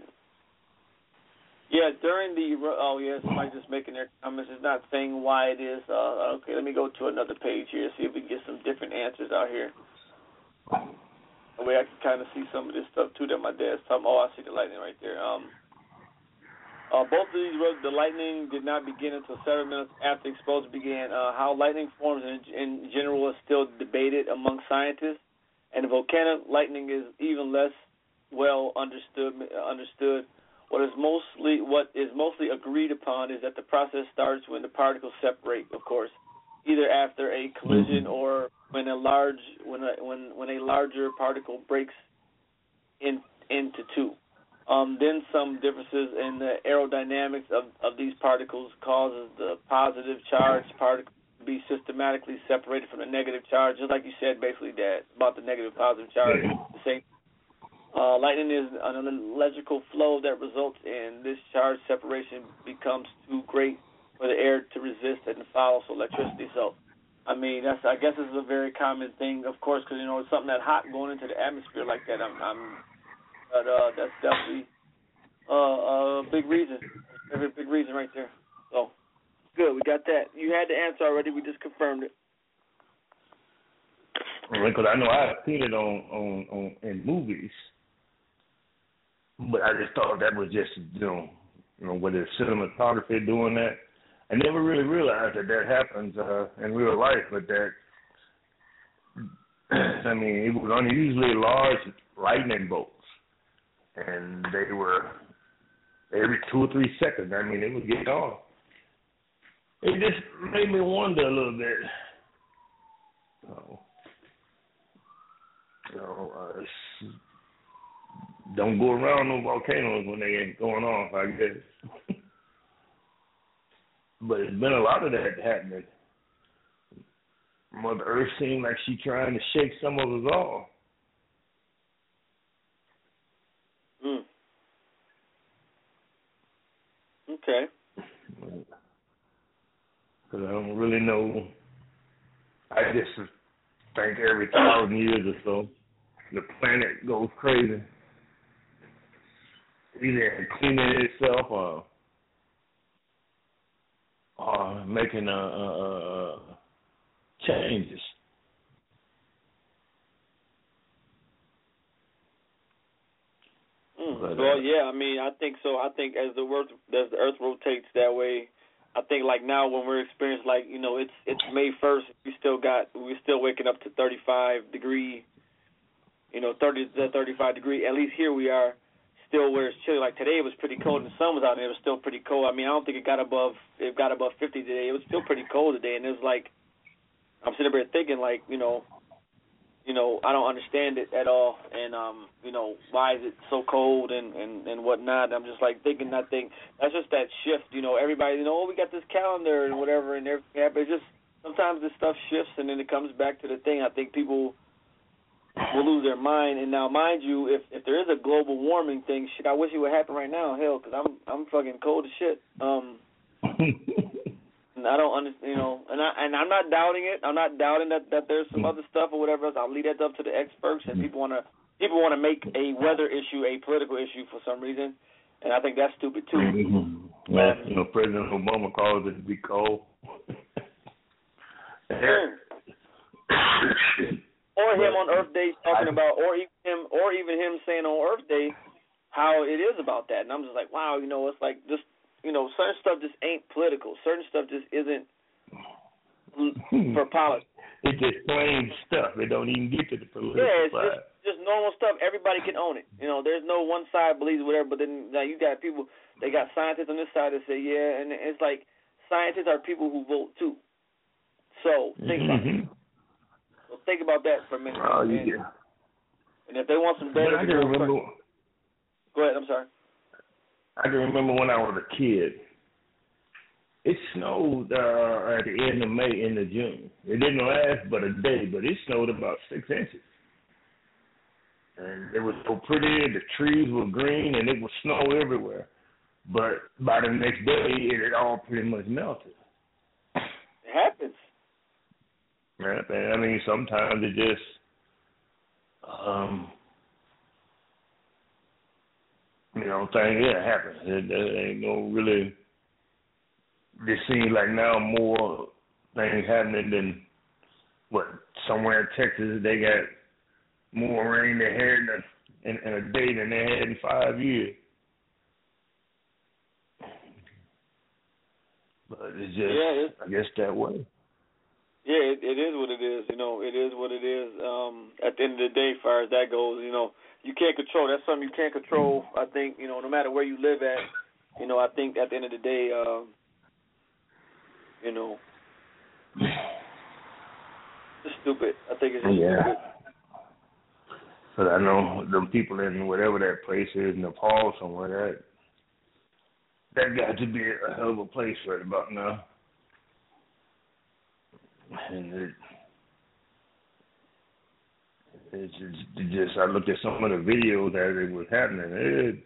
Speaker 10: Yeah, during the somebody just making their comments. It's not saying why it is. Okay, let me go to another page here, see if we can get some different answers out here. That way I can kind of see some of this stuff too that my dad's talking. Oh, I see the lightning right there. Both of these, the lightning did not begin until 7 minutes after the explosion began. How lightning forms in general is still debated among scientists, and the volcanic lightning is even less well understood. What is mostly agreed upon is that the process starts when the particles separate, of course, either after a collision or when a larger particle breaks into two. Then some differences in the aerodynamics of these particles causes the positive charged particle to be systematically separated from the negative charge, just like you said, basically, Dad, about the negative positive charge. The same. Lightning is an electrical flow that results in this charge separation becomes too great for the air to resist and follows electricity. So, I mean, I guess this is a very common thing, of course, because it's something that hot going into the atmosphere like that. But that's definitely a big reason. A big reason right there. So, good. We got that. You had the answer already. We just confirmed it.
Speaker 18: Because I know I've seen it on in movies, but I just thought that was just with the cinematography doing that. I never really realized that happens in real life, but that I mean it was unusually large lightning bolts. And they were every 2 or 3 seconds. I mean, they would get off. It just made me wonder a little bit. Don't go around no volcanoes when they ain't going off, I guess. But it's been a lot of that happening. Mother Earth seemed like she trying to shake some of us off.
Speaker 10: Okay.
Speaker 18: Because I don't really know. I just think every 1,000 years or so, the planet goes crazy. Either cleaning itself or making changes.
Speaker 10: Well, yeah, I mean, I think so. I think as the Earth rotates that way, I think like now when we're experiencing it's May 1st, we're still waking up to 35 degree, 30 to 35 degree. At least here we are. still where it's chilly. Like today, it was pretty cold, and the sun was out, and it was still pretty cold. I mean, I don't think it got above 50 today. It was still pretty cold today, and it was like I'm sitting there thinking, like, I don't understand it at all, and why is it so cold and whatnot. I'm just like thinking, I think that's just that shift. Everybody, we got this calendar and whatever, and everything happens. It's just sometimes this stuff shifts, and then it comes back to the thing. I think people will lose their mind. And now, mind you, if there is a global warming thing, shit, I wish it would happen right now. Hell, because I'm fucking cold as shit. And I don't understand, and I'm not doubting it. I'm not doubting that there's some other stuff or whatever else. I'll leave that up to the experts. And people want to make a weather issue a political issue for some reason, and I think that's stupid too.
Speaker 18: President Obama calls it to be cold.
Speaker 10: Or him on Earth Day talking about, or even him saying on Earth Day how it is about that, and I'm just like, wow, it's like just. Certain stuff just ain't political. Certain stuff just isn't for politics.
Speaker 18: It's just plain stuff. It don't even get to the political side.
Speaker 10: It's just normal stuff. Everybody can own it. There's no one side believes whatever, but then now you got people, they got scientists on this side that say, yeah, and it's like scientists are people who vote too. So think about it. So think about that for a minute.
Speaker 18: Oh, yeah.
Speaker 10: And if they want some data, go ahead, I'm sorry.
Speaker 18: I can remember when I was a kid, it snowed at the end of May into June. It didn't last but a day, but it snowed about 6 inches. And it was so pretty, the trees were green, and it was snow everywhere. But by the next day, it had all pretty much melted.
Speaker 10: It happens.
Speaker 18: Yeah, I mean, sometimes it just... things happen. It ain't no really. It seems like now more things happening than somewhere in Texas they got more rain they had in a day than they had in 5 years. But it's just, I guess, that way.
Speaker 10: Yeah, it is what it is. It is what it is. At the end of the day, as far as that goes, you can't control. That's something you can't control. I think, no matter where you live at, I think at the end of the day, it's stupid. I think it's just stupid.
Speaker 18: But I know them people in whatever that place is, Nepal somewhere, that got to be a hell of a place right about now. And it's just I looked at some of the videos as it was happening.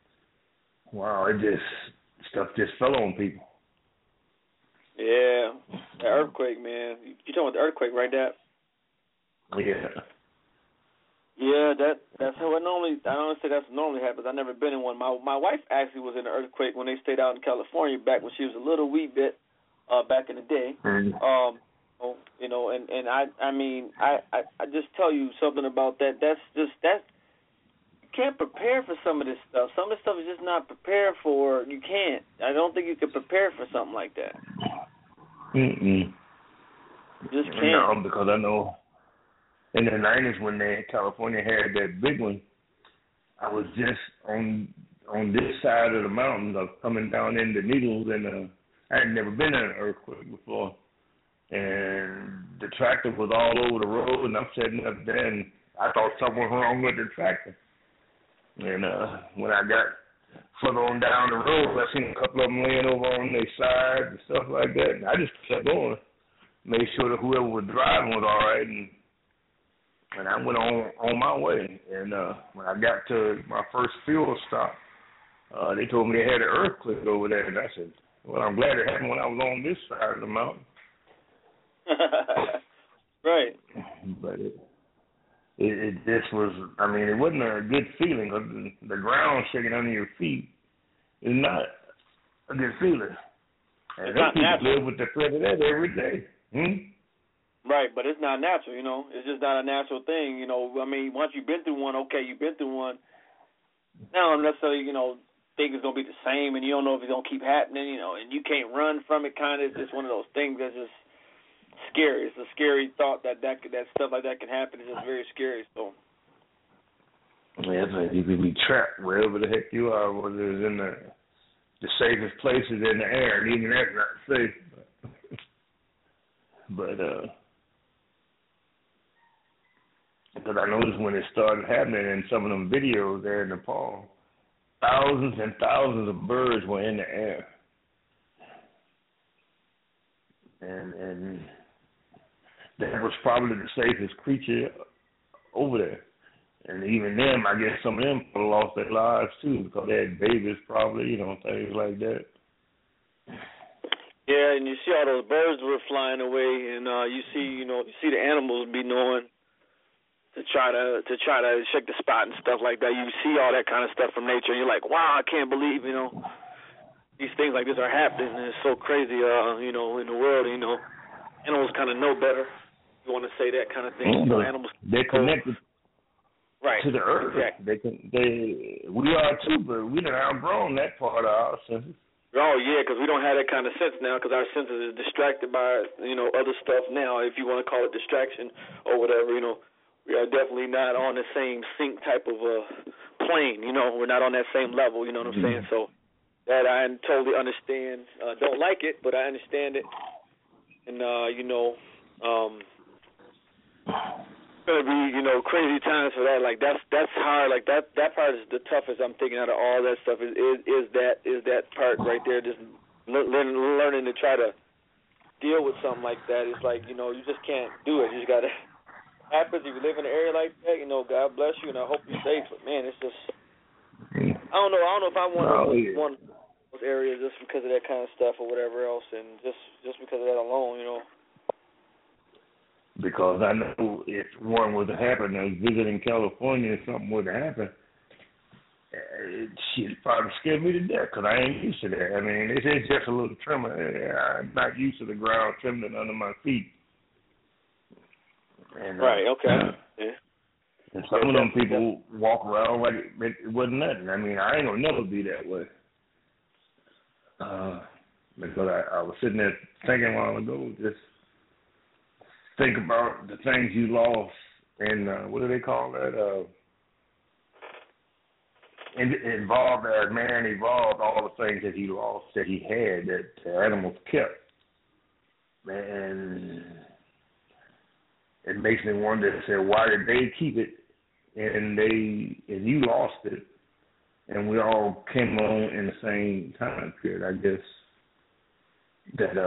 Speaker 18: Stuff just fell on people.
Speaker 10: Yeah, the earthquake, man. You talking about the earthquake, right, Dad?
Speaker 18: Yeah.
Speaker 10: Yeah, that's how it normally. I don't say that's normally happens. I've never been in one. My wife actually was in an earthquake when they stayed out in California back when she was a little wee bit back in the day.
Speaker 18: Mm-hmm.
Speaker 10: And I mean, I just tell you something about that. That's just that you can't prepare for some of this stuff. Some of this stuff is just not prepared for. You can't. I don't think you can prepare for something like that. Just can't.
Speaker 18: No, because I know in the 90s when California had that big one, I was just on this side of the mountain, coming down in the Needles, and I had never been in an earthquake before. And the tractor was all over the road, and I'm sitting up there, and I thought something was wrong with the tractor. And when I got further on down the road, I seen a couple of them laying over on their side and stuff like that. And I just kept going, made sure that whoever was driving was all right, and I went on my way. And when I got to my first fuel stop, they told me they had an earthquake over there, and I said, well, I'm glad it happened when I was on this side of the mountain.
Speaker 10: Right.
Speaker 18: But it just was, I mean, it wasn't a good feeling because the ground shaking under your feet is not a good feeling. And
Speaker 10: it's not natural.
Speaker 18: Live with the threat of that every day.
Speaker 10: Right, but it's not natural, It's just not a natural thing, I mean, once you've been through one, okay, you've been through one. Now, I'm necessarily, think it's going to be the same, and you don't know if it's going to keep happening, and you can't run from it, kind of. It's just one of those things that's just scary. It's a scary thought that stuff like that can happen. It's just very scary. So
Speaker 18: Yeah, but you could be trapped wherever the heck you are, whether it's in the safest places in the air, and even that's not safe. But because I noticed when it started happening in some of them videos there in Nepal, thousands and thousands of birds were in the air. And that was probably the safest creature over there. And even them, I guess some of them lost their lives too, because they had babies probably, things like that.
Speaker 10: Yeah, and you see all those birds were flying away, and you see the animals be knowing to try to check the spot and stuff like that. You see all that kind of stuff from nature, and you're like, wow, I can't believe these things like this are happening. And it's so crazy, in the world. Animals kind of know better. You want to say that kind of thing. Animals,
Speaker 18: they're connected.
Speaker 10: Right.
Speaker 18: To the earth. Exactly. We are too, but we done outgrown that part of our senses.
Speaker 10: Oh, yeah, because we don't have that kind of sense now, because our senses is distracted by, other stuff now, if you want to call it distraction or whatever, We are definitely not on the same sync type of plane, We're not on that same level, you know what I'm saying? So that I totally understand. Don't like it, but I understand it. And, gonna be, crazy times for that. Like that's hard. Like that part is the toughest I'm thinking out of all that stuff. Is that part right there? Just learning to try to deal with something like that. It's like you just can't do it. You just gotta. Happens if you live in an area like that. God bless you, and I hope you're safe. But man, it's just. I don't know if I want one of those areas just because of that kind of stuff or whatever else, and just because of that alone,
Speaker 18: Because I know if one were to happen, visiting California, if something were to happen, she'd probably scare me to death because I ain't used to that. I mean, it's just a little tremor. I'm not used to the ground trembling under my feet. And,
Speaker 10: right, okay. Yeah.
Speaker 18: And some of them people walk around like it wasn't nothing. I mean, I ain't going to never be that way. Because I was sitting there thinking a while ago, just think about the things you lost, and what do they call that? Involved as man evolved, all the things that he lost, that he had, that animals kept. And it makes me wonder, say, why did they keep it, and you lost it, and we all came on in the same time period? I guess that.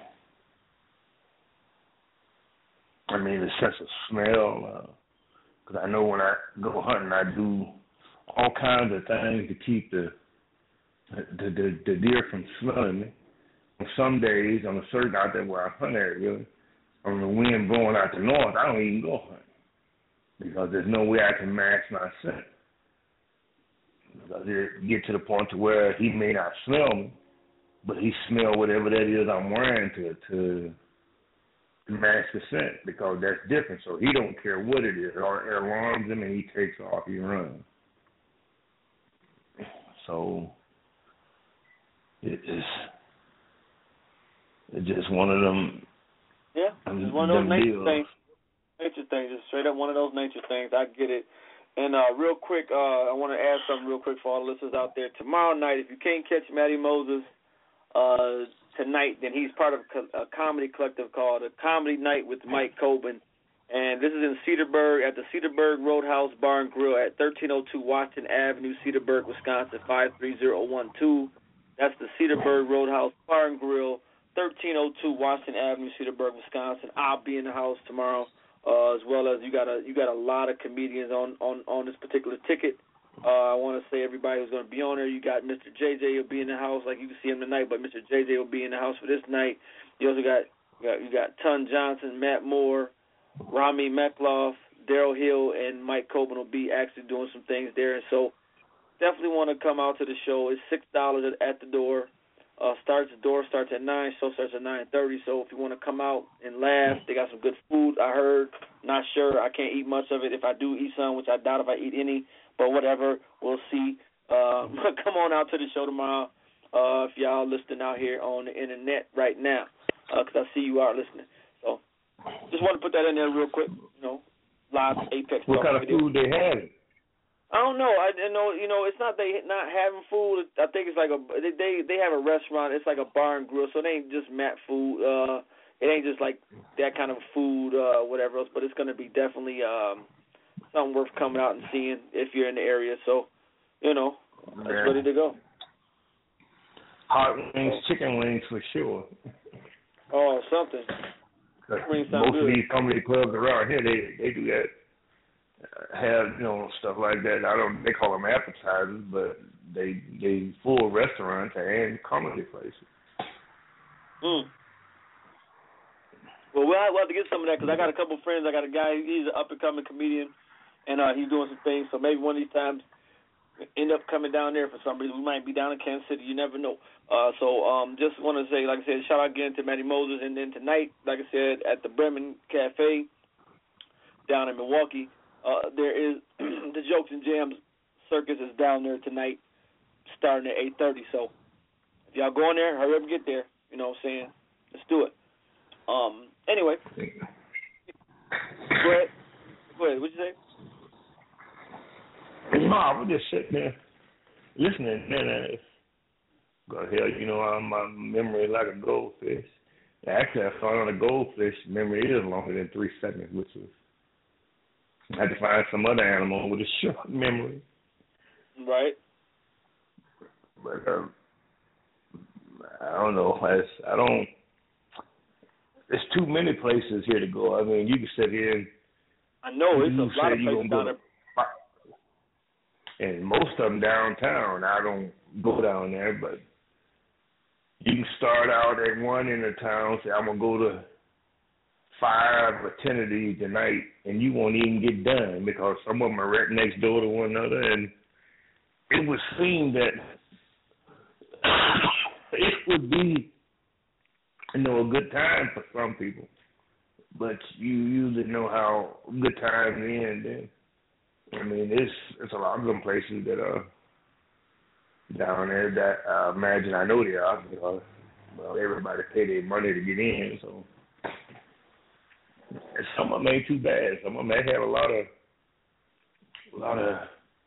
Speaker 18: I mean, the sense of smell, because I know when I go hunting, I do all kinds of things to keep the deer from smelling me. On some days, on a certain out there where I hunt at, really, on the wind blowing out the north, I don't even go hunt because there's no way I can mask my scent. Because it get to the point to where he may not smell me, but he smell whatever that is I'm wearing to mask the scent, because that's different. So he don't care what it is. It alarms him and he takes off, he runs. So it's just one of them.
Speaker 10: Yeah, it's one of those nature things. Just straight up one of those nature things. I get it. And real quick, I want to add something real quick for all the listeners out there. Tomorrow night, if you can't catch Matty Moses tonight, then he's part of a comedy collective called A Comedy Night with Mike Coben. And this is in Cedarburg at the Cedarburg Roadhouse Bar and Grill at 1302 Washington Avenue, Cedarburg, Wisconsin, 53012. That's the Cedarburg Roadhouse Bar and Grill, 1302 Washington Avenue, Cedarburg, Wisconsin. I'll be in the house tomorrow, as well as you got a lot of comedians on this particular ticket. I want to say everybody who's going to be on there. You got Mr. JJ will be in the house, like you can see him tonight, but Mr. JJ will be in the house for this night. You also got Ton Johnson, Matt Moore, Rami Mekloff, Daryl Hill, and Mike Coben will be actually doing some things there. And so definitely want to come out to the show. It's $6 at the door. The door starts at 9, show starts at 9:30. So if you want to come out and laugh, they got some good food, I heard. Not sure. I can't eat much of it. If I do eat some, which I doubt if I eat any, but whatever, we'll see. Come on out to the show tomorrow if y'all listening out here on the internet right now, because I see you are listening. So just want to put that in there real quick, live Apex.
Speaker 18: What kind of food they had?
Speaker 10: I don't know. I know. It's not they not having food. I think it's like they have a restaurant. It's like a bar and grill, so it ain't just mat food. It ain't just like that kind of food, whatever else. But it's gonna be definitely something worth coming out and seeing if you're in the area. So, it's ready to go.
Speaker 18: Hot wings, chicken wings for sure.
Speaker 10: Oh, something.
Speaker 18: Most of these comedy clubs around here, they do that. Have stuff like that. They call them appetizers, but they full restaurants and comedy places.
Speaker 10: Well, we'll have to get some of that because I got a couple friends. I got a guy. He's an up and coming comedian, and he's doing some things. So maybe one of these times, end up coming down there for some reason. We might be down in Kansas City. You never know. Just want to say, like I said, shout out again to Matty Moses, and then tonight, like I said, at the Bremen Cafe down in Milwaukee. There is the Jokes and Jams Circus is down there tonight, starting at 8:30. So if y'all going there, hurry up and get there. You know what I'm saying? Let's do it. Anyway, go ahead. What'd you say?
Speaker 18: No, I was just sitting there listening, man. God hell, my memory is like a goldfish. Actually, I found out a goldfish memory is longer than 3 seconds, which is. I had to find some other animal with a short memory.
Speaker 10: Right.
Speaker 18: But I don't know. There's too many places here to go. I mean, you can sit here and.
Speaker 10: I know it's a lot of places down there.
Speaker 18: And most of them downtown. I don't go down there, but you can start out at one in the town. Say I'm gonna go to 5 or 10 of these tonight, and you won't even get done because some of them are right next door to one another, and it would seem that it would be, a good time for some people, but you usually know how good times end. And I mean, it's a lot of them places that are down there that I imagine I know they are because everybody pay their money to get in, so. And some of them ain't too bad. Some of them may have a lot of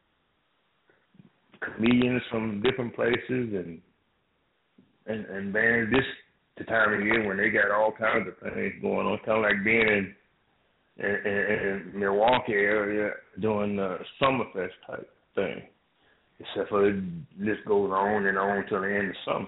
Speaker 18: comedians from different places, and man, this the time of year when they got all kinds of things going on. Kind of like being in Milwaukee area doing the Summerfest type thing. Except for this goes on and on till the end of summer.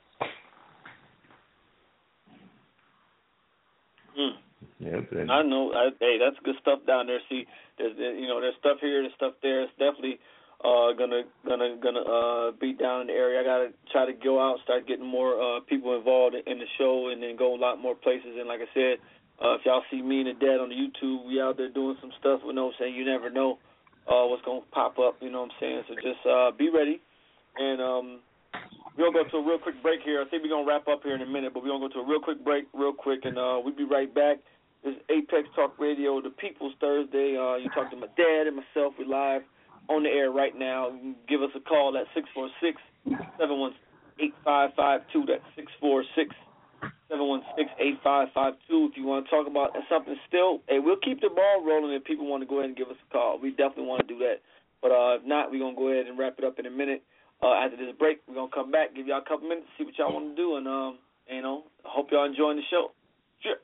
Speaker 10: I know. Hey, that's good stuff down there. See, there's stuff here, there's stuff there. It's definitely gonna be down in the area. I gotta try to go out, start getting more people involved in the show, and then go a lot more places. And like I said, if y'all see me and the dad on the YouTube, we out there doing some stuff. You know what I'm saying? You never know what's gonna pop up. You know what I'm saying? So just be ready. And we're gonna go to a real quick break here. I think we're gonna wrap up here in a minute, but we're gonna go to a real quick break, real quick, and we'll be right back. This is Apex Talk Radio, the People's Thursday. You talk to my dad and myself. We're live on the air right now. You can give us a call at 646-718-8552. That's 646-716-8552. If you want to talk about something still, hey, we'll keep the ball rolling if people want to go ahead and give us a call. We definitely want to do that. But if not, we're going to go ahead and wrap it up in a minute. After this break, we're going to come back, give y'all a couple minutes, see what y'all want to do, and, I hope y'all enjoying the show. Sure.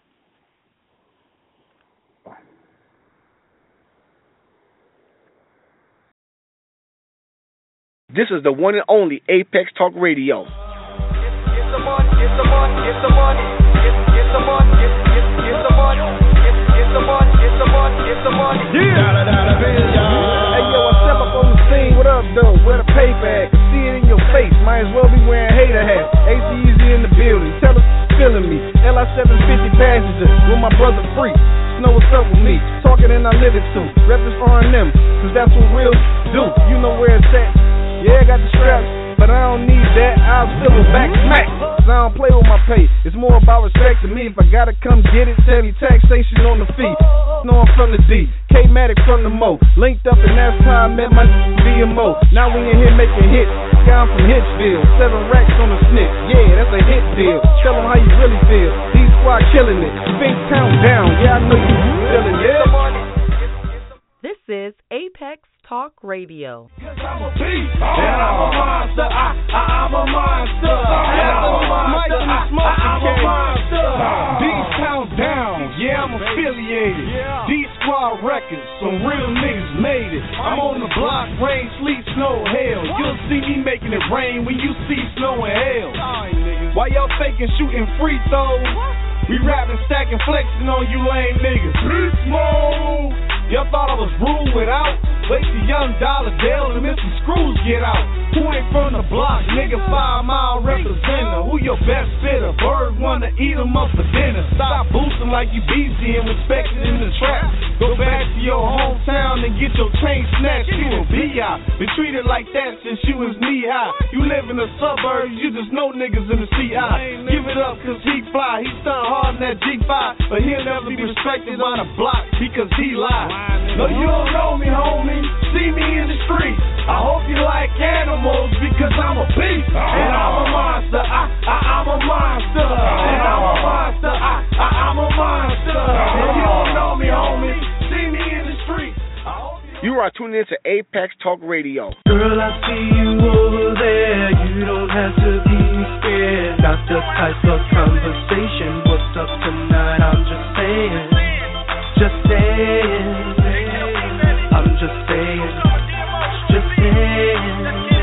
Speaker 3: This is the one and only Apex Talk Radio.
Speaker 4: Get the money, get the money, get the money, get the money, get the money, get the money, get the money, get the money.
Speaker 5: Hey yo, I step up on the scene. What up, though? Where the paper at? Can see it in your face. Might as well be wearing hater hats. AC Easy in the building. Tell us feeling me. LI 750 passenger with my brother Freak. Know what's up with me. Talking and I live it too. Rep is R&M, cause that's what real do. You know where it's at. Yeah, I got the straps, but I don't need that. I'll still go back smack. Cause I don't play with my pay. It's more about respect to me. If I gotta come get it, heavy taxation on the fee. No, I'm from the D. K-Matic from the Mo. Linked up and that's how I met my DMO. Now we in here making hits. Guy, I'm from Hitchville. 7 racks on the snitch. Yeah, that's a hit deal. Tell them how you really feel. D-Squad killing it. Spink Town down. Yeah, I know you feeling it.
Speaker 6: This is Apex Talk Radio.
Speaker 7: I'm a beast, and I'm a monster. I'm a monster. And I'm a monster. I'm a monster. These countdown, yeah, I'm affiliated. D-Squad Records, some real niggas made it. I'm on the block, rain, sleet, snow, hail. You'll see me making it rain when you see snow and hail. Why y'all faking shooting free throws? We rapping, stacking, flexing on you lame niggas. Beast mode. Y'all thought I was rude without? Wait till Young Dollar Dale and Mr. Screws get out. Who ain't from the block, nigga? 5 Mile representative. Who your best fitter? Bird wanna eat 'em up for dinner. Stop boosting like you BZ and respect it in the trap. Go back to your hometown and get your chain snatched. You a B.I. Been treated like that since you was knee high. You live in the suburbs, you just know niggas in the CI. Give it up cause he fly. He stunned hard in that G5, but he'll never be respected by the block because he lied. No, you don't know me, homie. See me in the street. I hope you like animals because I'm a beast and I'm a monster. I'm a monster and I'm a monster. I'm a monster. And you don't know me, homie. See me in the street.
Speaker 3: You are tuned in to Apex Talk Radio.
Speaker 8: Girl, I see you over there. You don't have to be scared. Not the type of conversation. What's up tonight? I'm just saying. Just saying. I'm just saying. Just saying.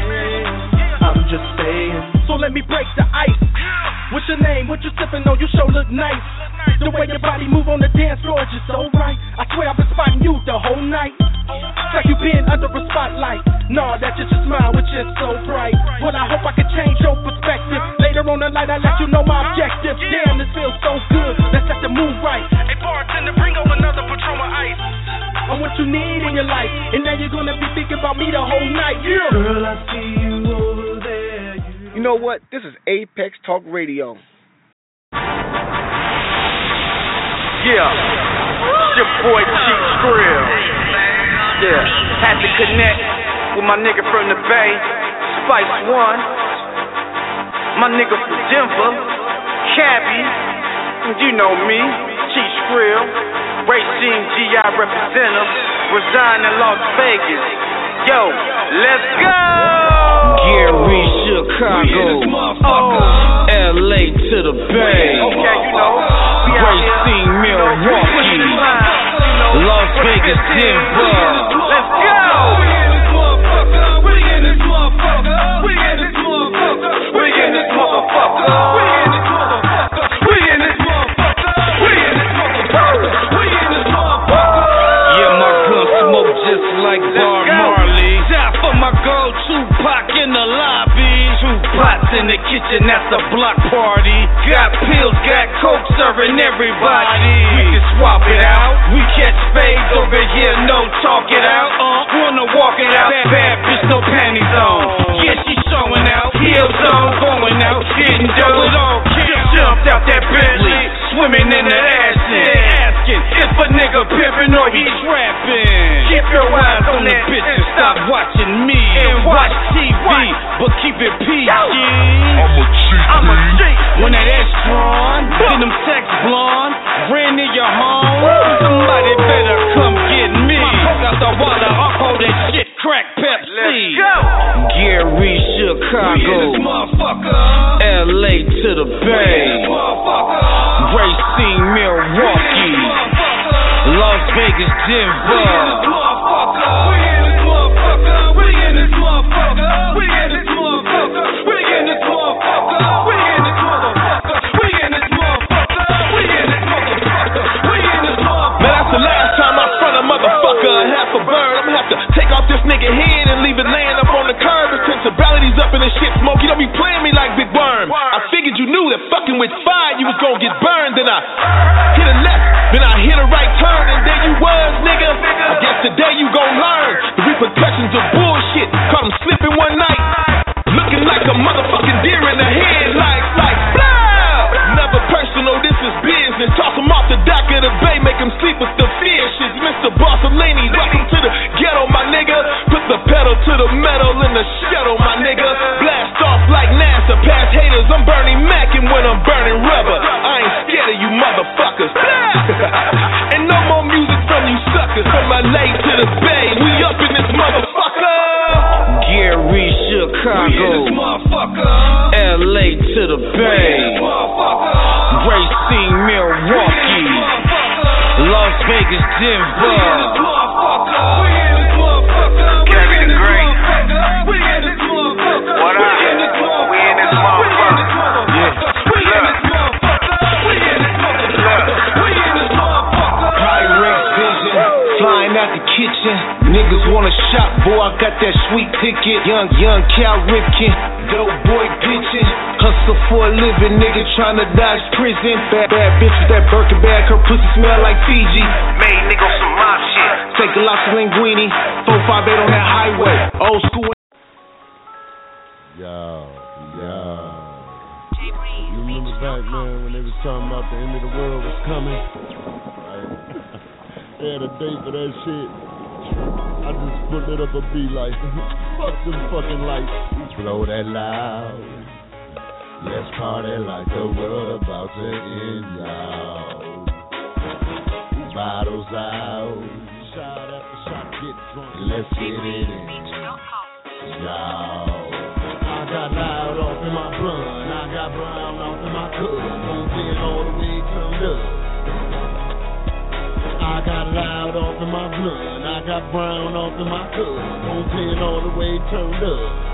Speaker 8: I'm just saying.
Speaker 9: So let me break the ice. What's your name? What you sipping on? You sure look nice. The way your body move on the dance floor is just so right. I swear I've been spotting you the whole night. It's like you been under a spotlight. Nah, that's just your smile, which is so bright. Well, I hope I can change your perspective. Later on the night, I'll let you know my objective. Damn, this feels so good. Let's set the mood right. Hey, bartender, bring over another Patron Ice. I'm what you need in your life. And now you're gonna be thinking about me the whole night. Yeah.
Speaker 8: Girl, I see you over there.
Speaker 3: You know what? This is Apex Talk Radio.
Speaker 19: Yeah, it's your boy Chief Skrill. Yeah, had to connect with my nigga from the Bay, Spice One. My nigga from Denver, Cabby. You know me, Chief Skrill. Racing GI representative, reside in Las Vegas. Yo, let's go!
Speaker 20: Gary, Chicago, LA to the Bay.
Speaker 19: Okay, you know.
Speaker 20: Racing Milwaukee, Las Vegas, Denver.
Speaker 19: Let's go! We in this motherfucker. We in this motherfucker. We in this motherfucker. We in this motherfucker. We in this motherfucker. We in this motherfucker. We in this motherfucker. We in this motherfucker.
Speaker 20: Yeah, my gun smoke just like Bob Marley. Die for my girl Tupac in the lobby. 2 pots in the kitchen, that's a block party. Got pills, got coke, serving everybody. We can swap it out. We catch fades over here, no talk it out. Wanna walk it out, bad bitch, no panties on. Yeah, she showing out, heels on, going out, getting dirt on. Jumped out that Bentley, swimming in the action, asking if a nigga pimping or he trapping. Keep your eyes on the bitch and stop watching me and watch TV, but keep it PG. I'm a G. When that ass drawn, then them sex blonde, ran in your home. Somebody better come get me. Got the water, I'll call that shit crack Pepsi.
Speaker 19: Let's go.
Speaker 20: Gary, Chicago, LA to the Bay. Racing Milwaukee, Las Vegas, Denver.
Speaker 19: We in this motherfucker. We in this motherfucker. We in this motherfucker. We in this motherfucker. We in this motherfucker. We in this motherfucker. We in this motherfucker. We in this motherfucker.
Speaker 20: Man, that's the last time I front a motherfucker half a bird. I'm gonna have to take off this nigga head and leave it laying up on the curb. His sensibilities up in this shit smoke. You don't be playing me like Big Worm. I figured you knew that fucking with fire you was gonna get burned. Then I hit a left, then I hit a right turn, and there you was, nigga. I guess today you gon' learn the repercussions of bullshit. Caught him slipping one night, looking like a motherfucking deer in the head, like blah. Never personal, this is business. Toss him off the dock of the bay, make him sleep with the fishes. Mr. Bartolini, welcome to the ghetto, my nigga. Put the pedal to the metal in the shuttle, my nigga. Blast off like NASA, past haters. I'm burning Mac and when I'm burning rubber. I ain't scared of you motherfuckers. And no more music from you suckers. From LA to the Bay, we up in this motherfucker. Chicago, LA to the Bay, Racine, Milwaukee, Las Vegas, Denver.
Speaker 19: Kevin the Great. What up? We in this motherfucker. Yeah.
Speaker 20: Pyrex vision, flying out the kitchen. Niggas wanna shop, boy, I got that sweet ticket. Young Cal Ripken, dope boy pitching. Hustle for a living, nigga tryna dodge prison. Bad bitch with that Birkin bag, her pussy smell like Fiji.
Speaker 19: Made nigga some mob shit.
Speaker 20: Take a lot of linguine, 458 on that highway. Old school.
Speaker 11: Yo. You remember back, man, when they was talking about the end of the world was coming? Right? They had a date for that shit. I just put it up a beat like, fuck them fucking lights. Blow that loud. Let's party like the world about to end, y'all. Bottles out. Shot after shot, get drunk. Let's get it in, y'all. I got loud off in my blunt. I got brown off in my cup. Won't get all the way turned up. I got loud off in my blunt. I got brown off in my cup. Won't get all the way turned up.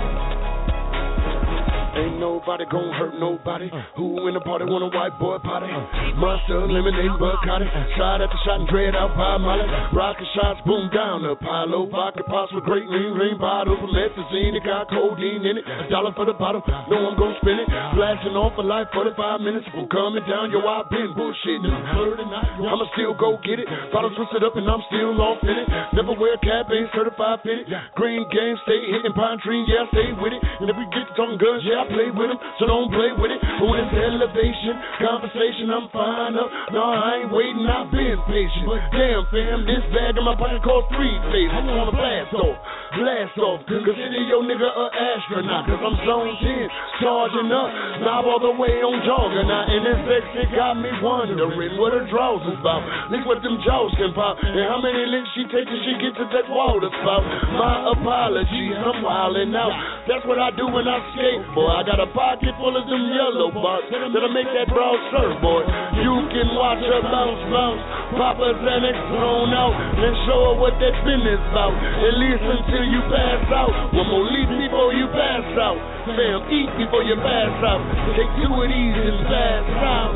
Speaker 11: Ain't nobody gon' hurt nobody. Who in the party want a white boy party? Monster, lemonade, Bacardi. Shot after shot and dread out by Molly. Rocket shots, boom down the pilo. Vodka pots with great lean bottles. Methazine, it got codeine in it. $1 for the bottle, know I'm gon' spend it. Blasting off for life, 45 minutes. From coming down, yo, I've been bullshitting. I'ma still go get it. Bottle twisted up and I'm still off in it. Never wear a cap, ain't certified fitted. Green game, stay hitting pine tree, yeah, stay with it. And if we get to talking guns, yeah, I play with them, so don't play with it. But when it's elevation, conversation, I'm fine up. No, I ain't waiting, I've been patient. But damn, fam, this bag in my pocket cost 3 days. I wanna blast off. Consider your nigga an astronaut. Cause I'm zoned in, charging up. Knob all the way on jogger now. And this shit got me wondering what her draws is about. Look what them jaws can pop. And how many licks she take till she get to that water spout. My apologies, I'm wildin' out. That's what I do when I skate, boy. I got a pocket full of them yellow bars that'll make that brown surf, boy. You can watch her bounce, Papa Xanax thrown out, and show her what that business about. At least until you pass out. One more leap before you pass out. Fam, eat before you pass out. Take 2 of these and pass out.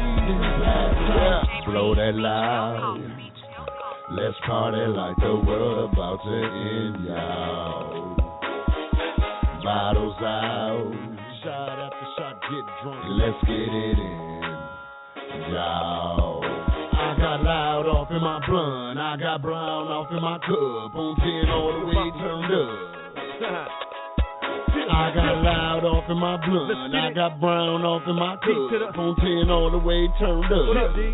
Speaker 11: Blow that loud. Let's party like the world about to end, y'all. Bottles out. Shot after shot, get drunk. Let's get it in, y'all. I got loud off in my blunt. I got brown off in my cup. On 10 all the way turned up. I got loud off in my blunt. I got brown off in my cup. On 10 all the way turned up.
Speaker 2: What up, D?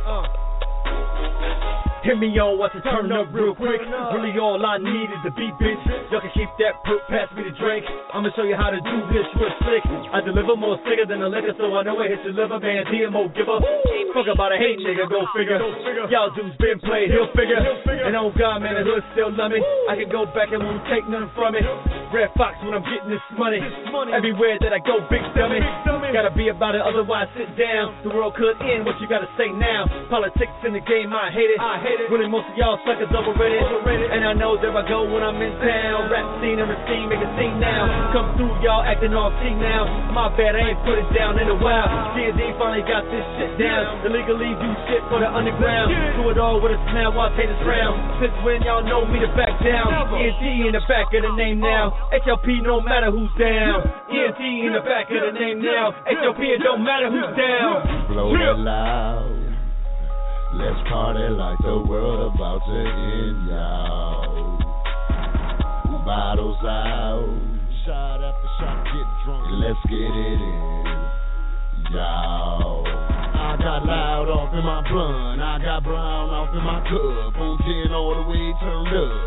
Speaker 2: Hit me on once it turn up real quick. Really all I need is the beat, bitch. Y'all can keep that perk, pass me the drink. I'ma show you how to do this real slick. I deliver more sicker than a liquor, so I know it hits your liver, man. DMO giver. Fuck about a hate nigga, go figure. Y'all dudes been played, he'll figure. And oh God, man, the hood still love me. I can go back and won't take nothing from it. Red Fox when I'm getting this money. Everywhere that I go, big dummy. Gotta be about it, otherwise sit down. The world could end, what you gotta say now? Politics in the game, I hate it. Really, most of y'all suckers overrated. And I know there I go when I'm in town. Rap scene and the scene, make a scene now. Come through, y'all acting all team now. My bad, I ain't put it down in a while. D&D finally got this shit down. Illegally do shit for the underground. Do it all with a smile while I take this round. Since when y'all know me to back down? ENT in the back of the name now. HLP no matter who's down. ENT in the back of the name now. HLP it don't matter who's down.
Speaker 11: Blow it loud. Let's party like the world about to end, y'all. Bottles out. Shot after shot, get drunk. Let's get it in, y'all. I got loud off in my blunt. I got brown off in my cup. On 10 all the way turned up.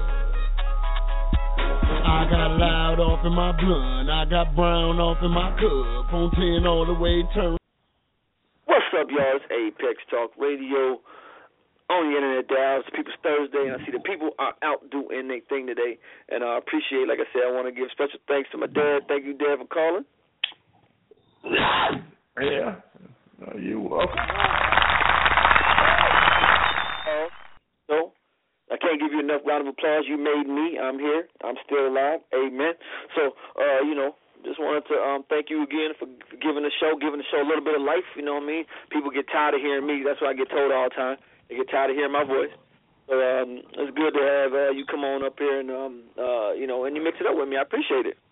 Speaker 11: I got loud off in my blunt. I got brown off in my cup. On 10 all the way turned up.
Speaker 3: What's up, y'all? It's Apex Talk Radio.
Speaker 10: on the internet dial. It's People's Thursday, and I see the people are out doing their thing today, and I appreciate, like I said, I want to give special thanks to my dad. Thank you, Dad, for calling.
Speaker 18: Yeah, you're welcome.
Speaker 10: So, I can't give you enough round of applause. You made me. I'm here. I'm still alive. Amen. So, just wanted to thank you again for giving the show a little bit of life. You know what I mean? People get tired of hearing me. That's what I get told all the time. They get tired of hearing my voice. So it's good to have you come on up here and and you mix it up with me. I appreciate it.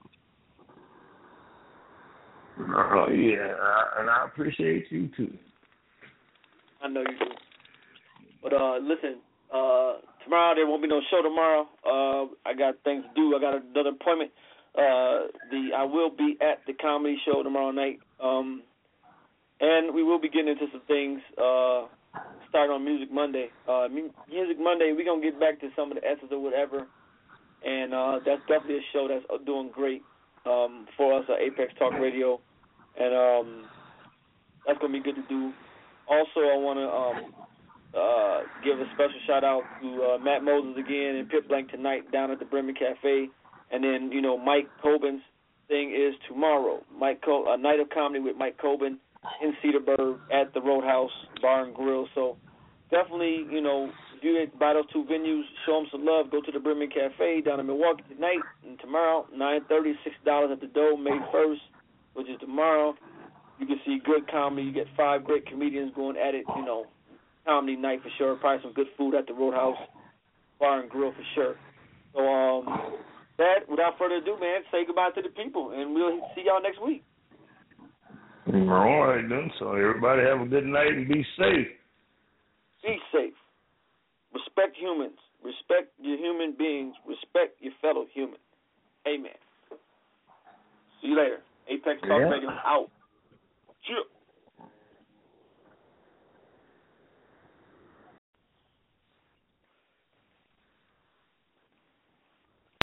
Speaker 18: Yeah, and I appreciate you too.
Speaker 10: I know you do. But listen, tomorrow there won't be no show tomorrow. I got things to do. I got another appointment. I will be at the comedy show tomorrow night, and we will be getting into some things starting on Music Monday. Music Monday, we're going to get back to some of the essence or whatever, and that's definitely a show that's doing great for us at Apex Talk Radio, and that's going to be good to do. Also, I want to give a special shout-out to Matt Moses again and Pit Blank tonight down at the Bremen Cafe. And then, Mike Coben's thing is tomorrow. A night of comedy with Mike Coben in Cedarburg at the Roadhouse Bar and Grill. So definitely, if you buy those two venues, show them some love. Go to the Bremen Cafe down in Milwaukee tonight and tomorrow, 9:30, $6 at the door, May 1st, which is tomorrow. You can see good comedy. You get 5 great comedians going at it, comedy night for sure. Probably some good food at the Roadhouse Bar and Grill for sure. So, Dad, without further ado, man, say goodbye to the people, and we'll see y'all next week.
Speaker 18: All right, then. So everybody have a good night and be safe.
Speaker 10: Be safe. Respect humans. Respect your human beings. Respect your fellow human. Amen. See you later. Apex Talk Radio out.